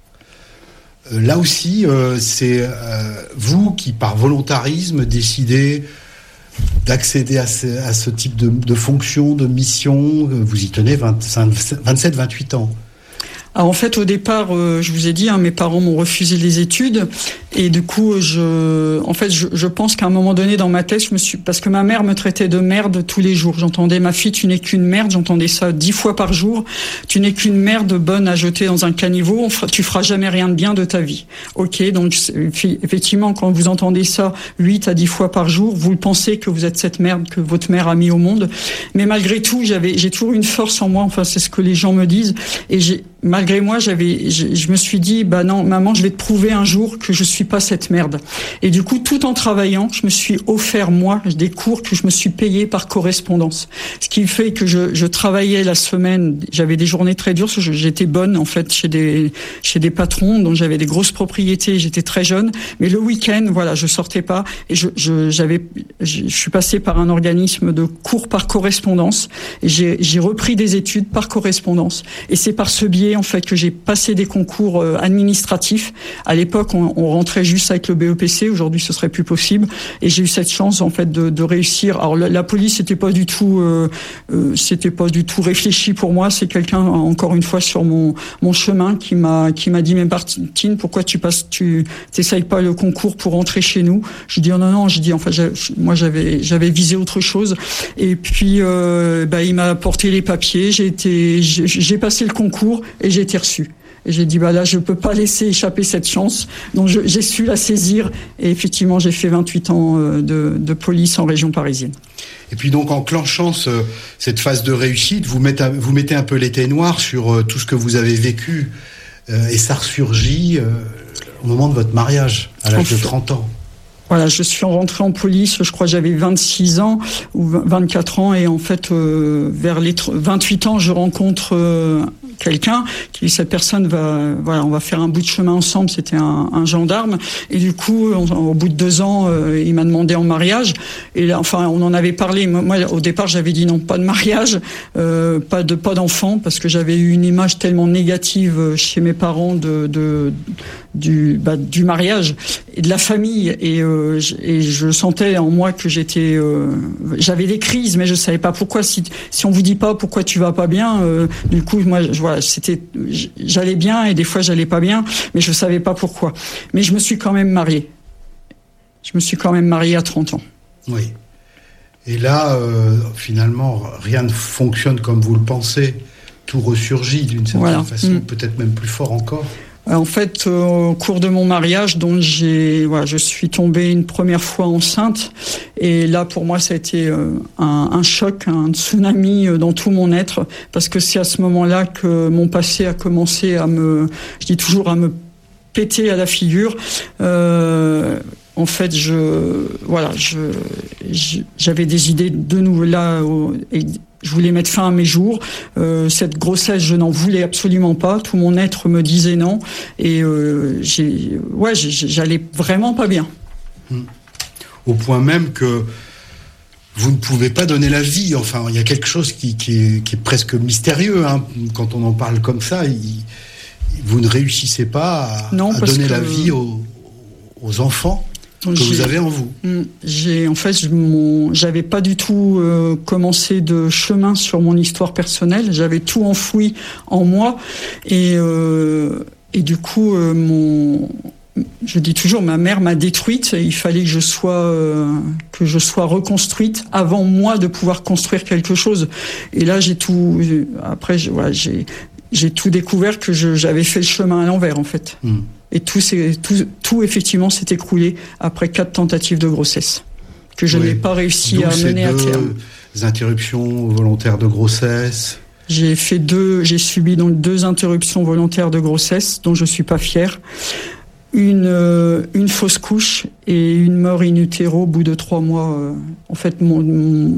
Là aussi, c'est vous qui, par volontarisme, décidez d'accéder à ce type de fonction, de mission. Vous y tenez 27-28 ans. Alors en fait, au départ, je vous ai dit, mes parents m'ont refusé les études et du coup, je pense qu'à un moment donné dans ma tête, parce que ma mère me traitait de merde tous les jours. J'entendais ma fille, tu n'es qu'une merde. J'entendais ça 10 fois par jour. Tu n'es qu'une merde bonne à jeter dans un caniveau. Tu feras jamais rien de bien de ta vie. Ok, donc effectivement, quand vous entendez ça 8 à 10 fois par jour, vous pensez que vous êtes cette merde que votre mère a mis au monde. Mais malgré tout, j'ai toujours une force en moi. Enfin, c'est ce que les gens me disent. Et malgré moi, je me suis dit, non, maman, je vais te prouver un jour que je suis pas cette merde. Et du coup, tout en travaillant, je me suis offert, moi, des cours que je me suis payé par correspondance. Ce qui fait que je travaillais la semaine, j'avais des journées très dures, j'étais bonne, en fait, chez des patrons, dont j'avais des grosses propriétés, j'étais très jeune. Mais le week-end, je sortais pas. Et je suis passée par un organisme de cours par correspondance. Et j'ai repris des études par correspondance. Et c'est par ce biais, en fait, que j'ai passé des concours administratifs. À l'époque, on rentrait rentrais juste avec le BEPC. Aujourd'hui, ce serait plus possible. Et j'ai eu cette chance, en fait, de réussir. Alors, la police, c'était pas du tout réfléchi pour moi. C'est quelqu'un, encore une fois, sur mon chemin, qui m'a dit, mais Martine, pourquoi tu t'essayes pas le concours pour rentrer chez nous? Je dis, non. Je dis, enfin, moi, j'avais visé autre chose. Et puis, il m'a apporté les papiers. J'ai passé le concours et j'ai été reçu. Et j'ai dit, là, je peux pas laisser échapper cette chance. Donc, j'ai su la saisir. Et effectivement, j'ai fait 28 ans de police en région parisienne. Et puis donc, enclenchant cette phase de réussite, vous mettez un peu l'été noir sur tout ce que vous avez vécu. Et ça ressurgit au moment de votre mariage, à l'âge de 30 ans. Voilà, je suis rentrée en police, je crois que j'avais 26 ans ou 24 ans, et en fait, vers les 28 ans, je rencontre quelqu'un cette personne on va faire un bout de chemin ensemble. C'était un gendarme, et du coup, au bout de 2 ans, il m'a demandé en mariage. Et là, enfin, on en avait parlé. Moi, au départ, j'avais dit non, pas de mariage, pas d'enfant, parce que j'avais eu une image tellement négative chez mes parents du mariage et de la famille, et je sentais en moi que j'avais des crises, mais je savais pas pourquoi. Si on vous dit pas pourquoi tu vas pas bien, du coup, moi, j'allais bien, et des fois j'allais pas bien, mais je savais pas pourquoi. Mais je me suis quand même mariée. Je me suis quand même mariée à 30 ans. Oui. Et là, finalement, rien ne fonctionne comme vous le pensez. Tout ressurgit d'une certaine façon, peut-être même plus fort encore. En fait, au cours de mon mariage, donc je suis tombée une première fois enceinte, et là pour moi ça a été un choc, un tsunami dans tout mon être, parce que c'est à ce moment-là que mon passé a commencé à me péter à la figure. En fait, j'avais des idées de nouveau là. Je voulais mettre fin à mes jours. Cette grossesse, je n'en voulais absolument pas. Tout mon être me disait non. Et j'allais vraiment pas bien. Au point même que vous ne pouvez pas donner la vie. Enfin, il y a quelque chose qui est presque mystérieux, hein. Quand on en parle comme ça, vous ne réussissez pas à donner la vie aux enfants que vous avez en vous. J'avais pas du tout commencé de chemin sur mon histoire personnelle. J'avais tout enfoui en moi, et du coup, je dis toujours, ma mère m'a détruite. Et il fallait que je sois reconstruite avant moi de pouvoir construire quelque chose. Et là, j'ai tout découvert, que j'avais fait le chemin à l'envers, en fait. Et tout effectivement s'est écroulé après 4 tentatives de grossesse que je n'ai pas réussi à mener à terme. Des interruptions volontaires de grossesse. J'ai subi donc 2 interruptions volontaires de grossesse dont je suis pas fière. Une fausse couche et une mort in utero au bout de 3 mois. En fait, mon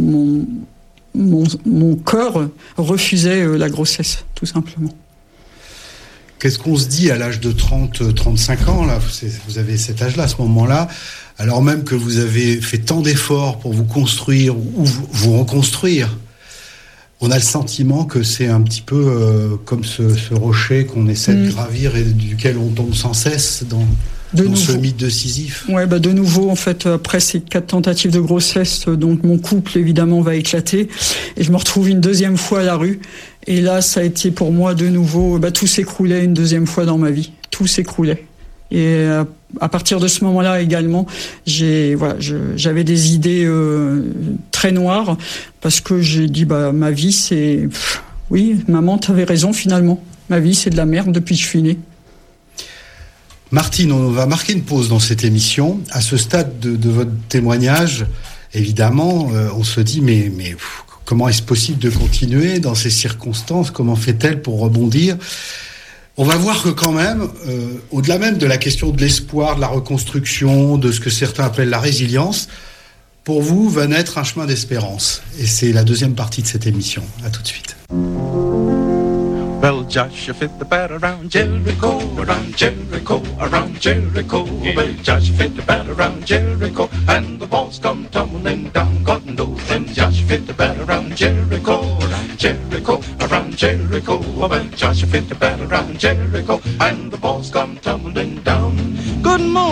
corps refusait la grossesse, tout simplement. Qu'est-ce qu'on se dit à l'âge de 35 ans, là, vous avez cet âge-là, à ce moment-là, alors même que vous avez fait tant d'efforts pour vous construire ou vous reconstruire? On a le sentiment que c'est un petit peu comme ce rocher qu'on essaie de gravir et duquel on tombe sans cesse dans ce mythe de Sisyphe. Ouais, de nouveau, en fait, après ces 4 tentatives de grossesse, donc mon couple, évidemment, va éclater. Et je me retrouve une 2e fois à la rue. Et là, ça a été pour moi de nouveau, tout s'écroulait une 2e fois dans ma vie. Tout s'écroulait. Et à partir de ce moment-là également, j'avais des idées très noires, parce que j'ai dit, ma vie, c'est... Oui, maman, t'avais raison, finalement. Ma vie, c'est de la merde depuis que je suis née. Martine, on va marquer une pause dans cette émission. À ce stade de votre témoignage, évidemment, on se dit, mais comment est-ce possible de continuer dans ces circonstances? Comment fait-elle pour rebondir? On va voir que quand même, au-delà même de la question de l'espoir, de la reconstruction, de ce que certains appellent la résilience, pour vous va naître un chemin d'espérance. Et c'est la 2e partie de cette émission. À tout de suite. Well, Joshua fit the bat around Jericho, around Jericho, around Jericho. Well, Joshua fit the bat around Jericho, and the walls come tumbling down. God knows them. Joshua fit the bat around Jericho, around Jericho, around Jericho. Well, Joshua fit the bat around Jericho, and the walls come tumbling down. Good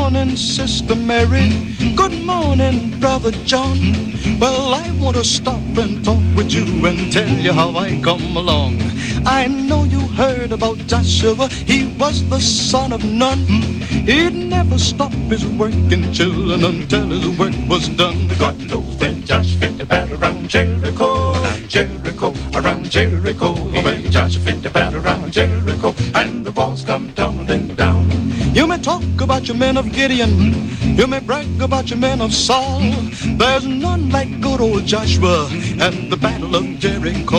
morning, Sister Mary. Good morning, Brother John. Well, I want to stop and talk with you and tell you how I come along. I know you heard about Joshua. He was the son of Nun. He'd never stop his work in children until his work was done. God knows that Josh fit the battle around Jericho, around Jericho, around Jericho. When Josh fit the battle around Jericho, and the walls come tumbling down. You may talk about your men of Gideon, you may brag about your men of Saul. There's none like good old Joshua at the battle of Jericho.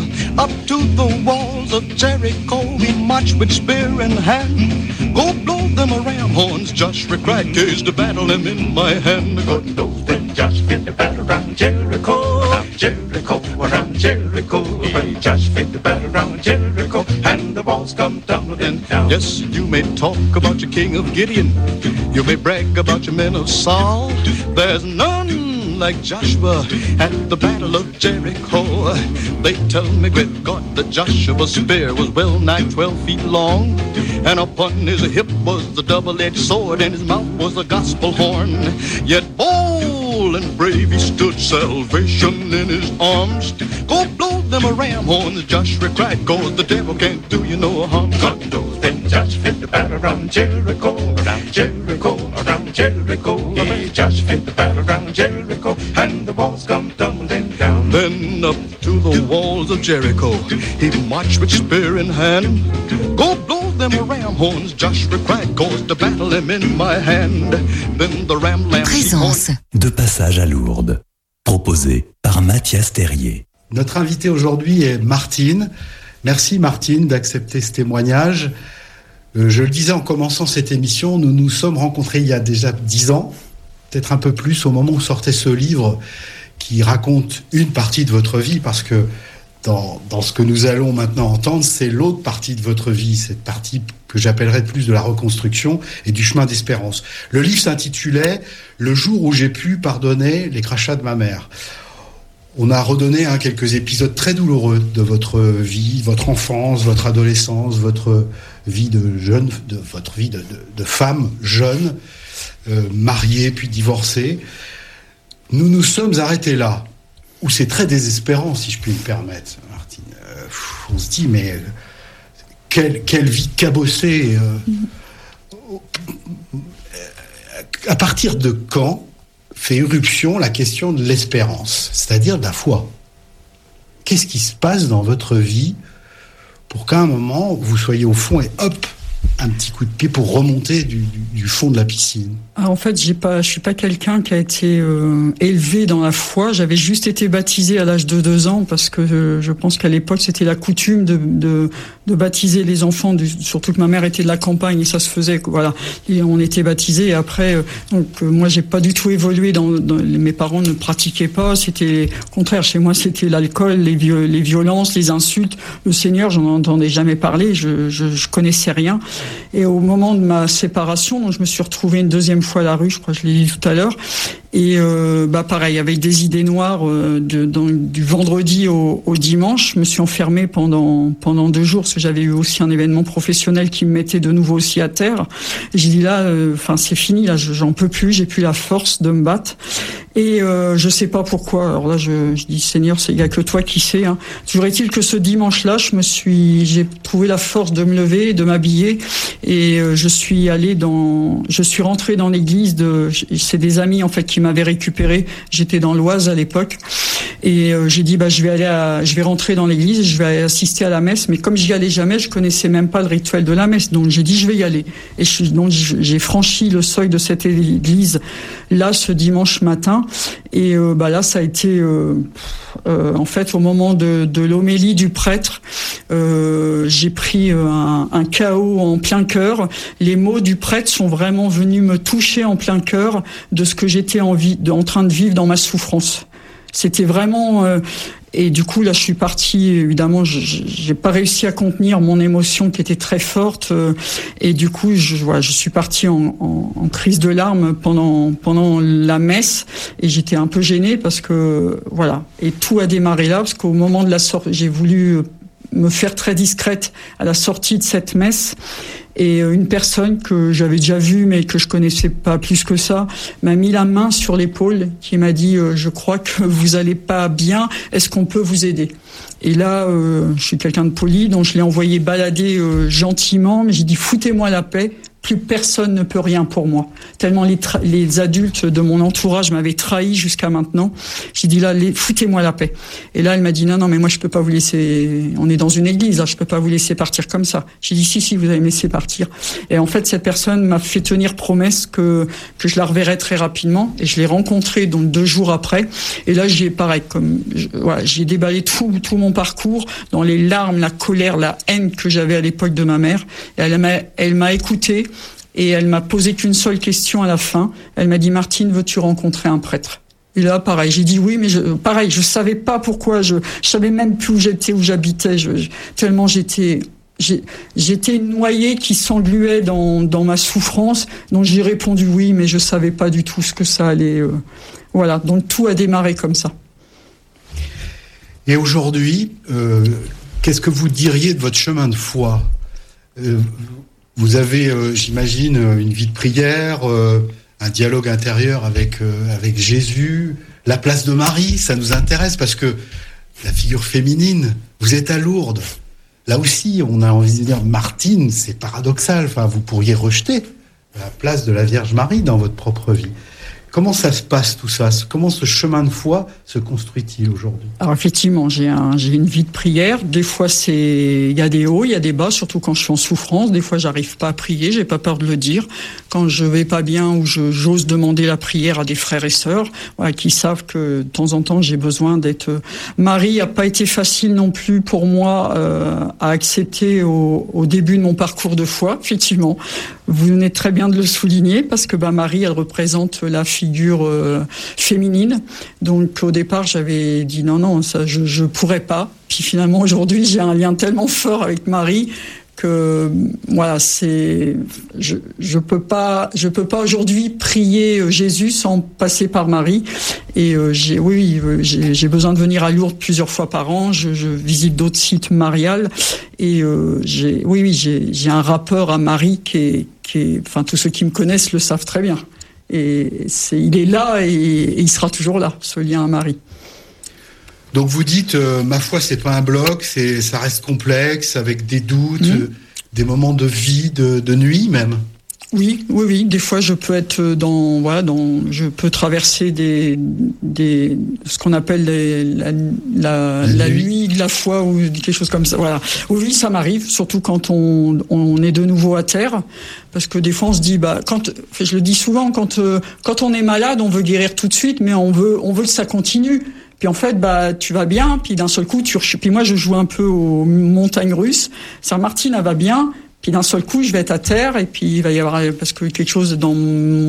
Up to the walls of Jericho he marched with spear in hand. Go blow them a ram horns, Joshua cried, 'cause the battle am in my hand. God knows when Josh fit the battle around Jericho, around Jericho, around Jericho. When Josh fit the battle around Jericho, and the walls come tumbling down. Yes, you may talk about your king of Gideon, you may brag about your men of Saul. There's none like Joshua at the battle of Jericho. They tell me, great God, that Joshua's spear was well nigh 12 feet long, and upon his hip was the double-edged sword, and his mouth was a gospel horn. Yet bold and brave he stood, salvation in his arms. Go blow them a ram horn, Joshua cried, 'cause the devil can't do you no harm. God knows then Joshua fit the battle around Jericho, around Jericho, around Jericho. Joshua fit the battle around Jericho, and the walls come tumbling down. Then up to the walls of Jericho he marched with spear in hand. Go blow them a ram horns, Joshua cried, 'cause the battle am in my hand. Then the ram lamp. Présence. De passage à Lourdes. Proposé par Mathias Terrier. Notre invitée aujourd'hui est Martine. Merci Martine d'accepter ce témoignage. Je le disais en commençant cette émission, nous nous sommes rencontrés il y a déjà 10 ans, peut-être un peu plus, au moment où sortait ce livre qui raconte une partie de votre vie, parce que dans ce que nous allons maintenant entendre, c'est l'autre partie de votre vie, cette partie que j'appellerais plus de la reconstruction et du chemin d'espérance. Le livre s'intitulait « Le jour où j'ai pu pardonner les crachats de ma mère ». On a redonné quelques épisodes très douloureux de votre vie, votre enfance, votre adolescence, votre vie de jeune, votre vie de femme jeune, mariée puis divorcée. Nous nous sommes arrêtés là, où c'est très désespérant, si je puis me permettre, Martine. On se dit, mais quelle vie cabossée. À partir de quand fait éruption la question de l'espérance, c'est-à-dire de la foi? Qu'est-ce qui se passe dans votre vie pour qu'à un moment, vous soyez au fond et hop, un petit coup de pied pour remonter du fond de la piscine? En fait, je suis pas quelqu'un qui a été élevé dans la foi. J'avais juste été baptisé à l'âge de 2 ans parce que je pense qu'à l'époque c'était la coutume de baptiser les enfants. Surtout que ma mère était de la campagne et ça se faisait. Voilà, et on était baptisés. Et après, moi j'ai pas du tout évolué. Mes parents ne pratiquaient pas. C'était au contraire chez moi, c'était l'alcool, les violences, les insultes. Le Seigneur, j'en entendais jamais parler. Je connaissais rien. Et au moment de ma séparation, donc je me suis retrouvé une deuxième fois à la rue, je crois que je l'ai dit tout à l'heure, et pareil, avec des idées noires du vendredi au dimanche. Je me suis enfermé pendant 2 jours parce que j'avais eu aussi un événement professionnel qui me mettait de nouveau aussi à terre. Et j'ai dit là, c'est fini, là, j'en peux plus, j'ai plus la force de me battre. Et je sais pas pourquoi. Alors là, je dis Seigneur, il y a que toi qui sais. Toujours est-il que ce dimanche-là, j'ai trouvé la force de me lever, de m'habiller, et je suis rentré dans l'église c'est des amis en fait qui m'avaient récupéré. J'étais dans l'Oise à l'époque, et j'ai dit je vais rentrer dans l'église, je vais assister à la messe. Mais comme j'y allais jamais, je connaissais même pas le rituel de la messe, donc j'ai dit je vais y aller. Et donc j'ai franchi le seuil de cette église là ce dimanche matin. Et là, ça a été en fait au moment de l'homélie du prêtre, j'ai pris un chaos en plein cœur. Les mots du prêtre sont vraiment venus me toucher en plein cœur de ce que j'étais en train de vivre dans ma souffrance. C'était vraiment et du coup là je suis partie, évidemment j'ai pas réussi à contenir mon émotion qui était très forte, et du coup je suis partie en crise de larmes pendant la messe, et j'étais un peu gênée parce que voilà, et tout a démarré là parce qu'au moment de la sortie, j'ai voulu me faire très discrète à la sortie de cette messe. Et une personne que j'avais déjà vue, mais que je connaissais pas plus que ça, m'a mis la main sur l'épaule, qui m'a dit je crois que vous allez pas bien, est-ce qu'on peut vous aider? Et là, je suis quelqu'un de poli, donc je l'ai envoyé balader gentiment, mais j'ai dit foutez-moi la paix. Plus personne ne peut rien pour moi. Tellement les adultes de mon entourage m'avaient trahi jusqu'à maintenant. J'ai dit là, foutez-moi la paix. Et là, elle m'a dit non, mais moi je peux pas vous laisser. On est dans une église, là, je peux pas vous laisser partir comme ça. J'ai dit si, vous allez me laisser partir. Et en fait, cette personne m'a fait tenir promesse que je la reverrai très rapidement. Et je l'ai rencontrée donc 2 jours après. Et là, j'ai pareil, j'ai déballé tout mon parcours dans les larmes, la colère, la haine que j'avais à l'époque de ma mère. Et elle m'a écouté. Et elle m'a posé qu'une seule question à la fin. Elle m'a dit Martine, veux-tu rencontrer un prêtre? Et là, pareil, j'ai dit oui, mais je savais pas pourquoi. Je savais même plus où j'étais, où j'habitais. Tellement j'étais noyée qui s'engluait dans ma souffrance. Donc j'ai répondu oui, mais je savais pas du tout ce que ça allait. Voilà, donc tout a démarré comme ça. Et aujourd'hui, qu'est-ce que vous diriez de votre chemin de foi? Vous avez, j'imagine, une vie de prière, un dialogue intérieur avec Jésus, la place de Marie, ça nous intéresse parce que la figure féminine, vous êtes à Lourdes. Là aussi, on a envie de dire, Martine, c'est paradoxal. Enfin, vous pourriez rejeter la place de la Vierge Marie dans votre propre vie. Comment ça se passe tout ça? Comment ce chemin de foi se construit-il aujourd'hui? Alors effectivement, j'ai une vie de prière. Des fois, il y a des hauts, il y a des bas, surtout quand je suis en souffrance. Des fois, j'arrive pas à prier, j'ai pas peur de le dire. Quand je vais pas bien ou j'ose demander la prière à des frères et sœurs, qui savent que de temps en temps, j'ai besoin d'être. Marie a pas été facile non plus pour moi à accepter au début de mon parcours de foi. Effectivement, vous venez très bien de le souligner parce que Marie, elle représente la figure féminine. Donc au départ, j'avais dit non, ça je pourrais pas. Puis finalement aujourd'hui, j'ai un lien tellement fort avec Marie que voilà, je peux pas aujourd'hui prier Jésus sans passer par Marie. Et j'ai besoin de venir à Lourdes plusieurs fois par an. Je visite d'autres sites mariales et j'ai un rapport à Marie qui est, enfin tous ceux qui me connaissent le savent très bien. Et il est là et il sera toujours là, ce lien à Marie. Donc vous dites, ma foi, c'est pas un bloc, ça reste complexe, avec des doutes, des moments de vie, de nuit même. Oui. Des fois, je peux être je peux traverser ce qu'on appelle la nuit de la foi ou quelque chose comme ça. Voilà. Oui, ça m'arrive, surtout quand on est de nouveau à terre, parce que des fois on se dit, je le dis souvent, quand on est malade, on veut guérir tout de suite, mais on veut que ça continue. Puis en fait, tu vas bien, puis d'un seul coup, puis moi je joue un peu aux montagnes russes. Saint-Martin, elle va bien. Puis d'un seul coup, je vais être à terre et puis il va y avoir parce que quelque chose dans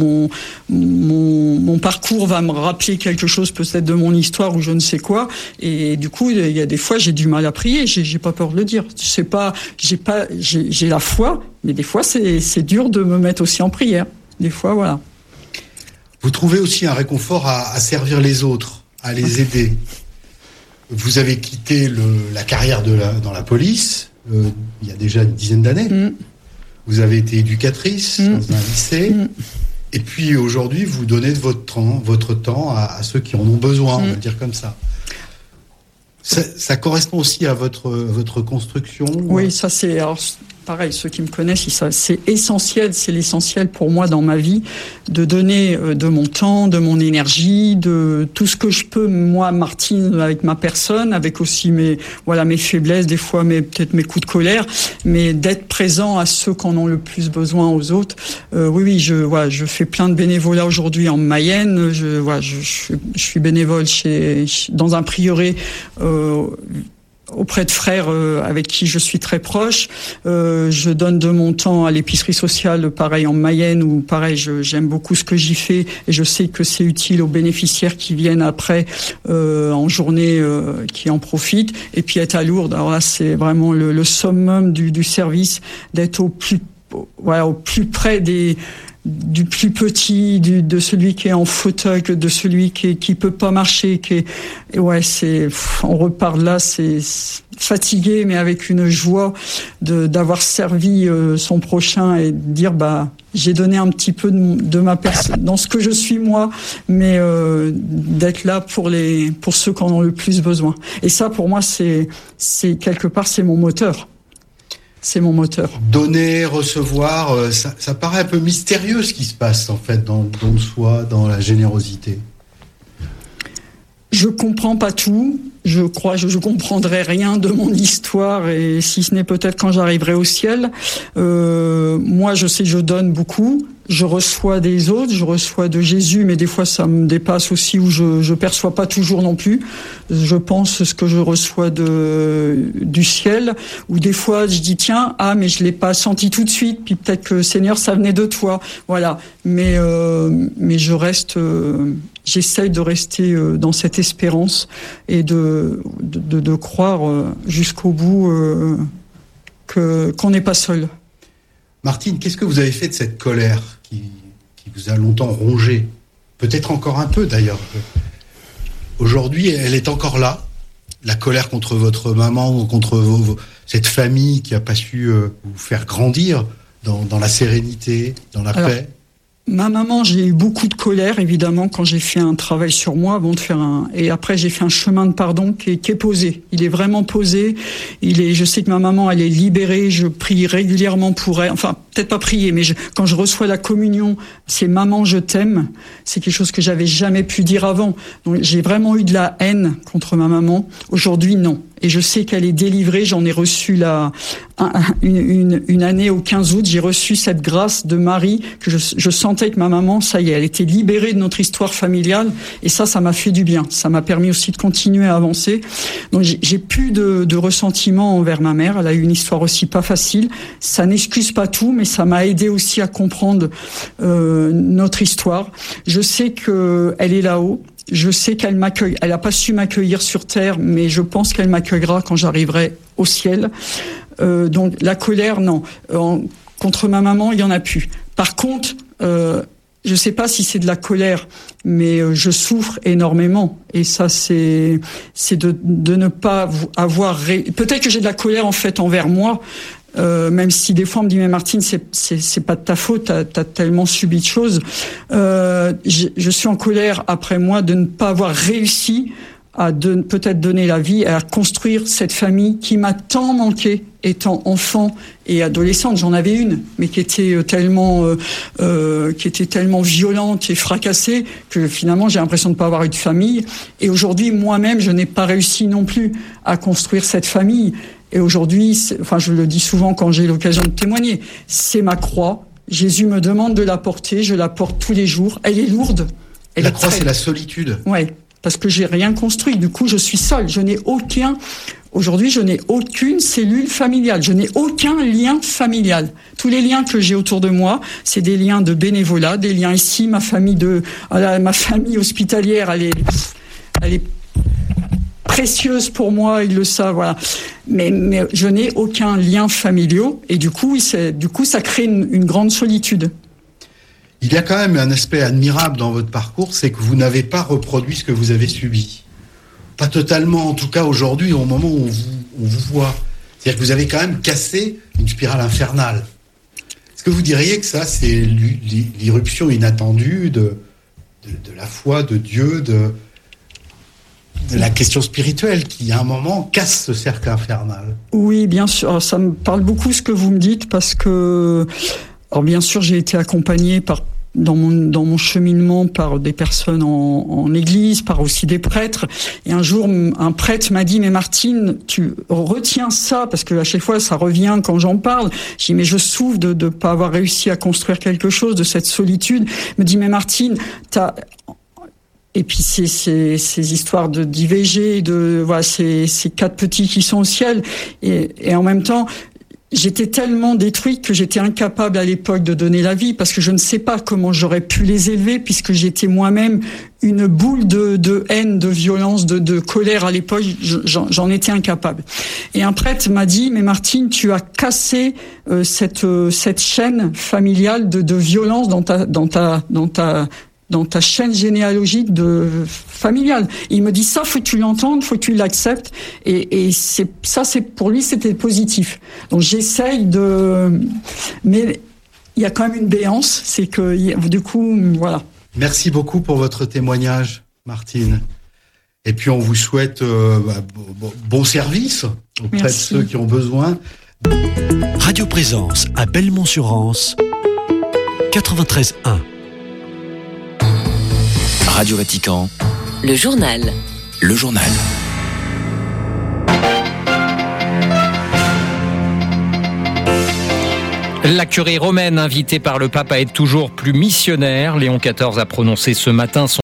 mon parcours va me rappeler quelque chose peut-être de mon histoire ou je ne sais quoi. Et du coup, il y a des fois j'ai du mal à prier. J'ai pas peur de le dire. J'ai la foi, mais des fois c'est dur de me mettre aussi en prière. Des fois, voilà. Vous trouvez aussi un réconfort à servir les autres, à les aider. Vous avez quitté la carrière dans la police. Il y a déjà une dizaine d'années. Vous avez été éducatrice dans un lycée. Et puis aujourd'hui, vous donnez de votre temps à ceux qui en ont besoin, on va le dire comme ça. Ça correspond aussi à votre construction. Oui, ça c'est... Alors, pareil, ceux qui me connaissent, c'est essentiel, c'est l'essentiel pour moi dans ma vie, de donner de mon temps, de mon énergie, de tout ce que je peux, moi, Martine, avec ma personne, avec aussi mes faiblesses, des fois peut-être mes coups de colère, mais d'être présent à ceux qui en ont le plus besoin aux autres. Je fais plein de bénévolat aujourd'hui en Mayenne. Je suis bénévole dans un prieuré auprès de frères avec qui je suis très proche. Je donne de mon temps à l'épicerie sociale, pareil en Mayenne, où pareil j'aime beaucoup ce que j'y fais et je sais que c'est utile aux bénéficiaires qui viennent après en journée, qui en profitent. Et puis être à Lourdes, alors là c'est vraiment le summum du service, d'être au plus près du plus petit, de celui qui est en fauteuil, de celui qui peut pas marcher, on repart de là, c'est fatigué, mais avec une joie d'avoir servi son prochain et de dire j'ai donné un petit peu de ma personne dans ce que je suis moi, mais d'être là pour ceux qui en ont le plus besoin. Et ça, pour moi, c'est quelque part, c'est mon moteur. C'est mon moteur. Donner, recevoir, ça paraît un peu mystérieux ce qui se passe en fait dans le don de soi, dans la générosité. Je comprends pas tout. Je crois que je comprendrai rien de mon histoire, et si ce n'est peut-être quand j'arriverai au ciel. Moi, je sais que je donne beaucoup. Je reçois des autres, je reçois de Jésus, mais des fois ça me dépasse aussi, où je perçois pas toujours non plus. Je pense ce que je reçois du ciel, ou des fois je dis tiens, mais je l'ai pas senti tout de suite, puis peut-être que Seigneur ça venait de toi, voilà. Mais je reste, j'essaye de rester dans cette espérance et de croire jusqu'au bout qu'on n'est pas seul. Martine, qu'est-ce que vous avez fait de cette colère qui vous a longtemps rongé? Peut-être encore un peu d'ailleurs. Aujourd'hui, elle est encore là. La colère contre votre maman ou contre cette famille qui n'a pas su vous faire grandir dans la sérénité, dans la paix. Ma maman, j'ai eu beaucoup de colère, évidemment, quand j'ai fait un travail sur moi, avant de faire et après j'ai fait un chemin de pardon qui est posé. Il est vraiment posé. Je sais que ma maman, elle est libérée. Je prie régulièrement pour elle. Enfin, peut-être pas prier, mais quand je reçois la communion, c'est maman, je t'aime. C'est quelque chose que j'avais jamais pu dire avant. Donc, j'ai vraiment eu de la haine contre ma maman. Aujourd'hui, non. Et je sais qu'elle est délivrée. J'en ai reçu une année au 15 août. J'ai reçu cette grâce de Marie que je sentais que ma maman, ça y est, elle était libérée de notre histoire familiale. Et ça m'a fait du bien. Ça m'a permis aussi de continuer à avancer. Donc j'ai plus de ressentiment envers ma mère. Elle a eu une histoire aussi pas facile. Ça n'excuse pas tout, mais ça m'a aidé aussi à comprendre notre histoire. Je sais que elle est là-haut. Je sais qu'elle m'accueille. Elle n'a pas su m'accueillir sur terre, mais je pense qu'elle m'accueillera quand j'arriverai au ciel. Donc la colère, non. Contre ma maman, il y en a plus. Par contre, je sais pas si c'est de la colère, mais je souffre énormément. Et ça, c'est de ne pas avoir. Peut-être que j'ai de la colère en fait envers moi. Même si des fois on me dit mais Martine c'est pas de ta faute, t'as tellement subi de choses. Je suis en colère après moi de ne pas avoir réussi à peut-être donner la vie, à construire cette famille qui m'a tant manqué étant enfant et adolescente. J'en avais une, mais qui était tellement violente et fracassée que finalement j'ai l'impression de pas avoir eu de famille. Et aujourd'hui moi-même je n'ai pas réussi non plus à construire cette famille. Et aujourd'hui, je le dis souvent quand j'ai l'occasion de témoigner, c'est ma croix. Jésus me demande de la porter, je la porte tous les jours. Elle est lourde. La croix, c'est la solitude. Ouais, parce que j'ai rien construit. Du coup, je suis seule. Aujourd'hui, je n'ai aucune cellule familiale. Je n'ai aucun lien familial. Tous les liens que j'ai autour de moi, c'est des liens de bénévolat, des liens ici. Ma famille hospitalière, elle est précieuse pour moi, ils le savent, voilà. Mais je n'ai aucun lien familial et du coup, ça crée une grande solitude. Il y a quand même un aspect admirable dans votre parcours, c'est que vous n'avez pas reproduit ce que vous avez subi. Pas totalement, en tout cas aujourd'hui, au moment où on vous voit. C'est-à-dire que vous avez quand même cassé une spirale infernale. Est-ce que vous diriez que ça, c'est l'irruption inattendue de la foi de Dieu, de la question spirituelle qui, à un moment, casse ce cercle infernal? Oui, bien sûr. Alors, ça me parle beaucoup ce que vous me dites parce que, alors bien sûr, j'ai été accompagnée dans mon cheminement par des personnes en église, par aussi des prêtres. Et un jour, un prêtre m'a dit, mais Martine, tu retiens ça, parce que à chaque fois, ça revient quand j'en parle. J'ai dit, mais je souffre de pas avoir réussi à construire quelque chose, de cette solitude. Il me dit, mais Martine, et puis ces histoires d'IVG, ces 4 petits qui sont au ciel, et en même temps, j'étais tellement détruite que j'étais incapable à l'époque de donner la vie parce que je ne sais pas comment j'aurais pu les élever puisque j'étais moi-même une boule de haine, de violence, de colère à l'époque. J'en étais incapable. Et un prêtre m'a dit, mais Martine, tu as cassé cette chaîne familiale de violence dans ta chaîne généalogique familiale. Il me dit ça, faut que tu l'entendes, faut que tu l'acceptes. Et c'est pour lui, c'était positif. Donc j'essaye mais il y a quand même une béance, c'est que du coup, voilà. Merci beaucoup pour votre témoignage, Martine. Et puis on vous souhaite bon service auprès de ceux qui ont besoin. Radio Présence à Belmont-sur-Anse, 93.1. Radio Vatican. Le journal. Le journal. La curée romaine invitée par le pape à être toujours plus missionnaire. Léon XIV a prononcé ce matin son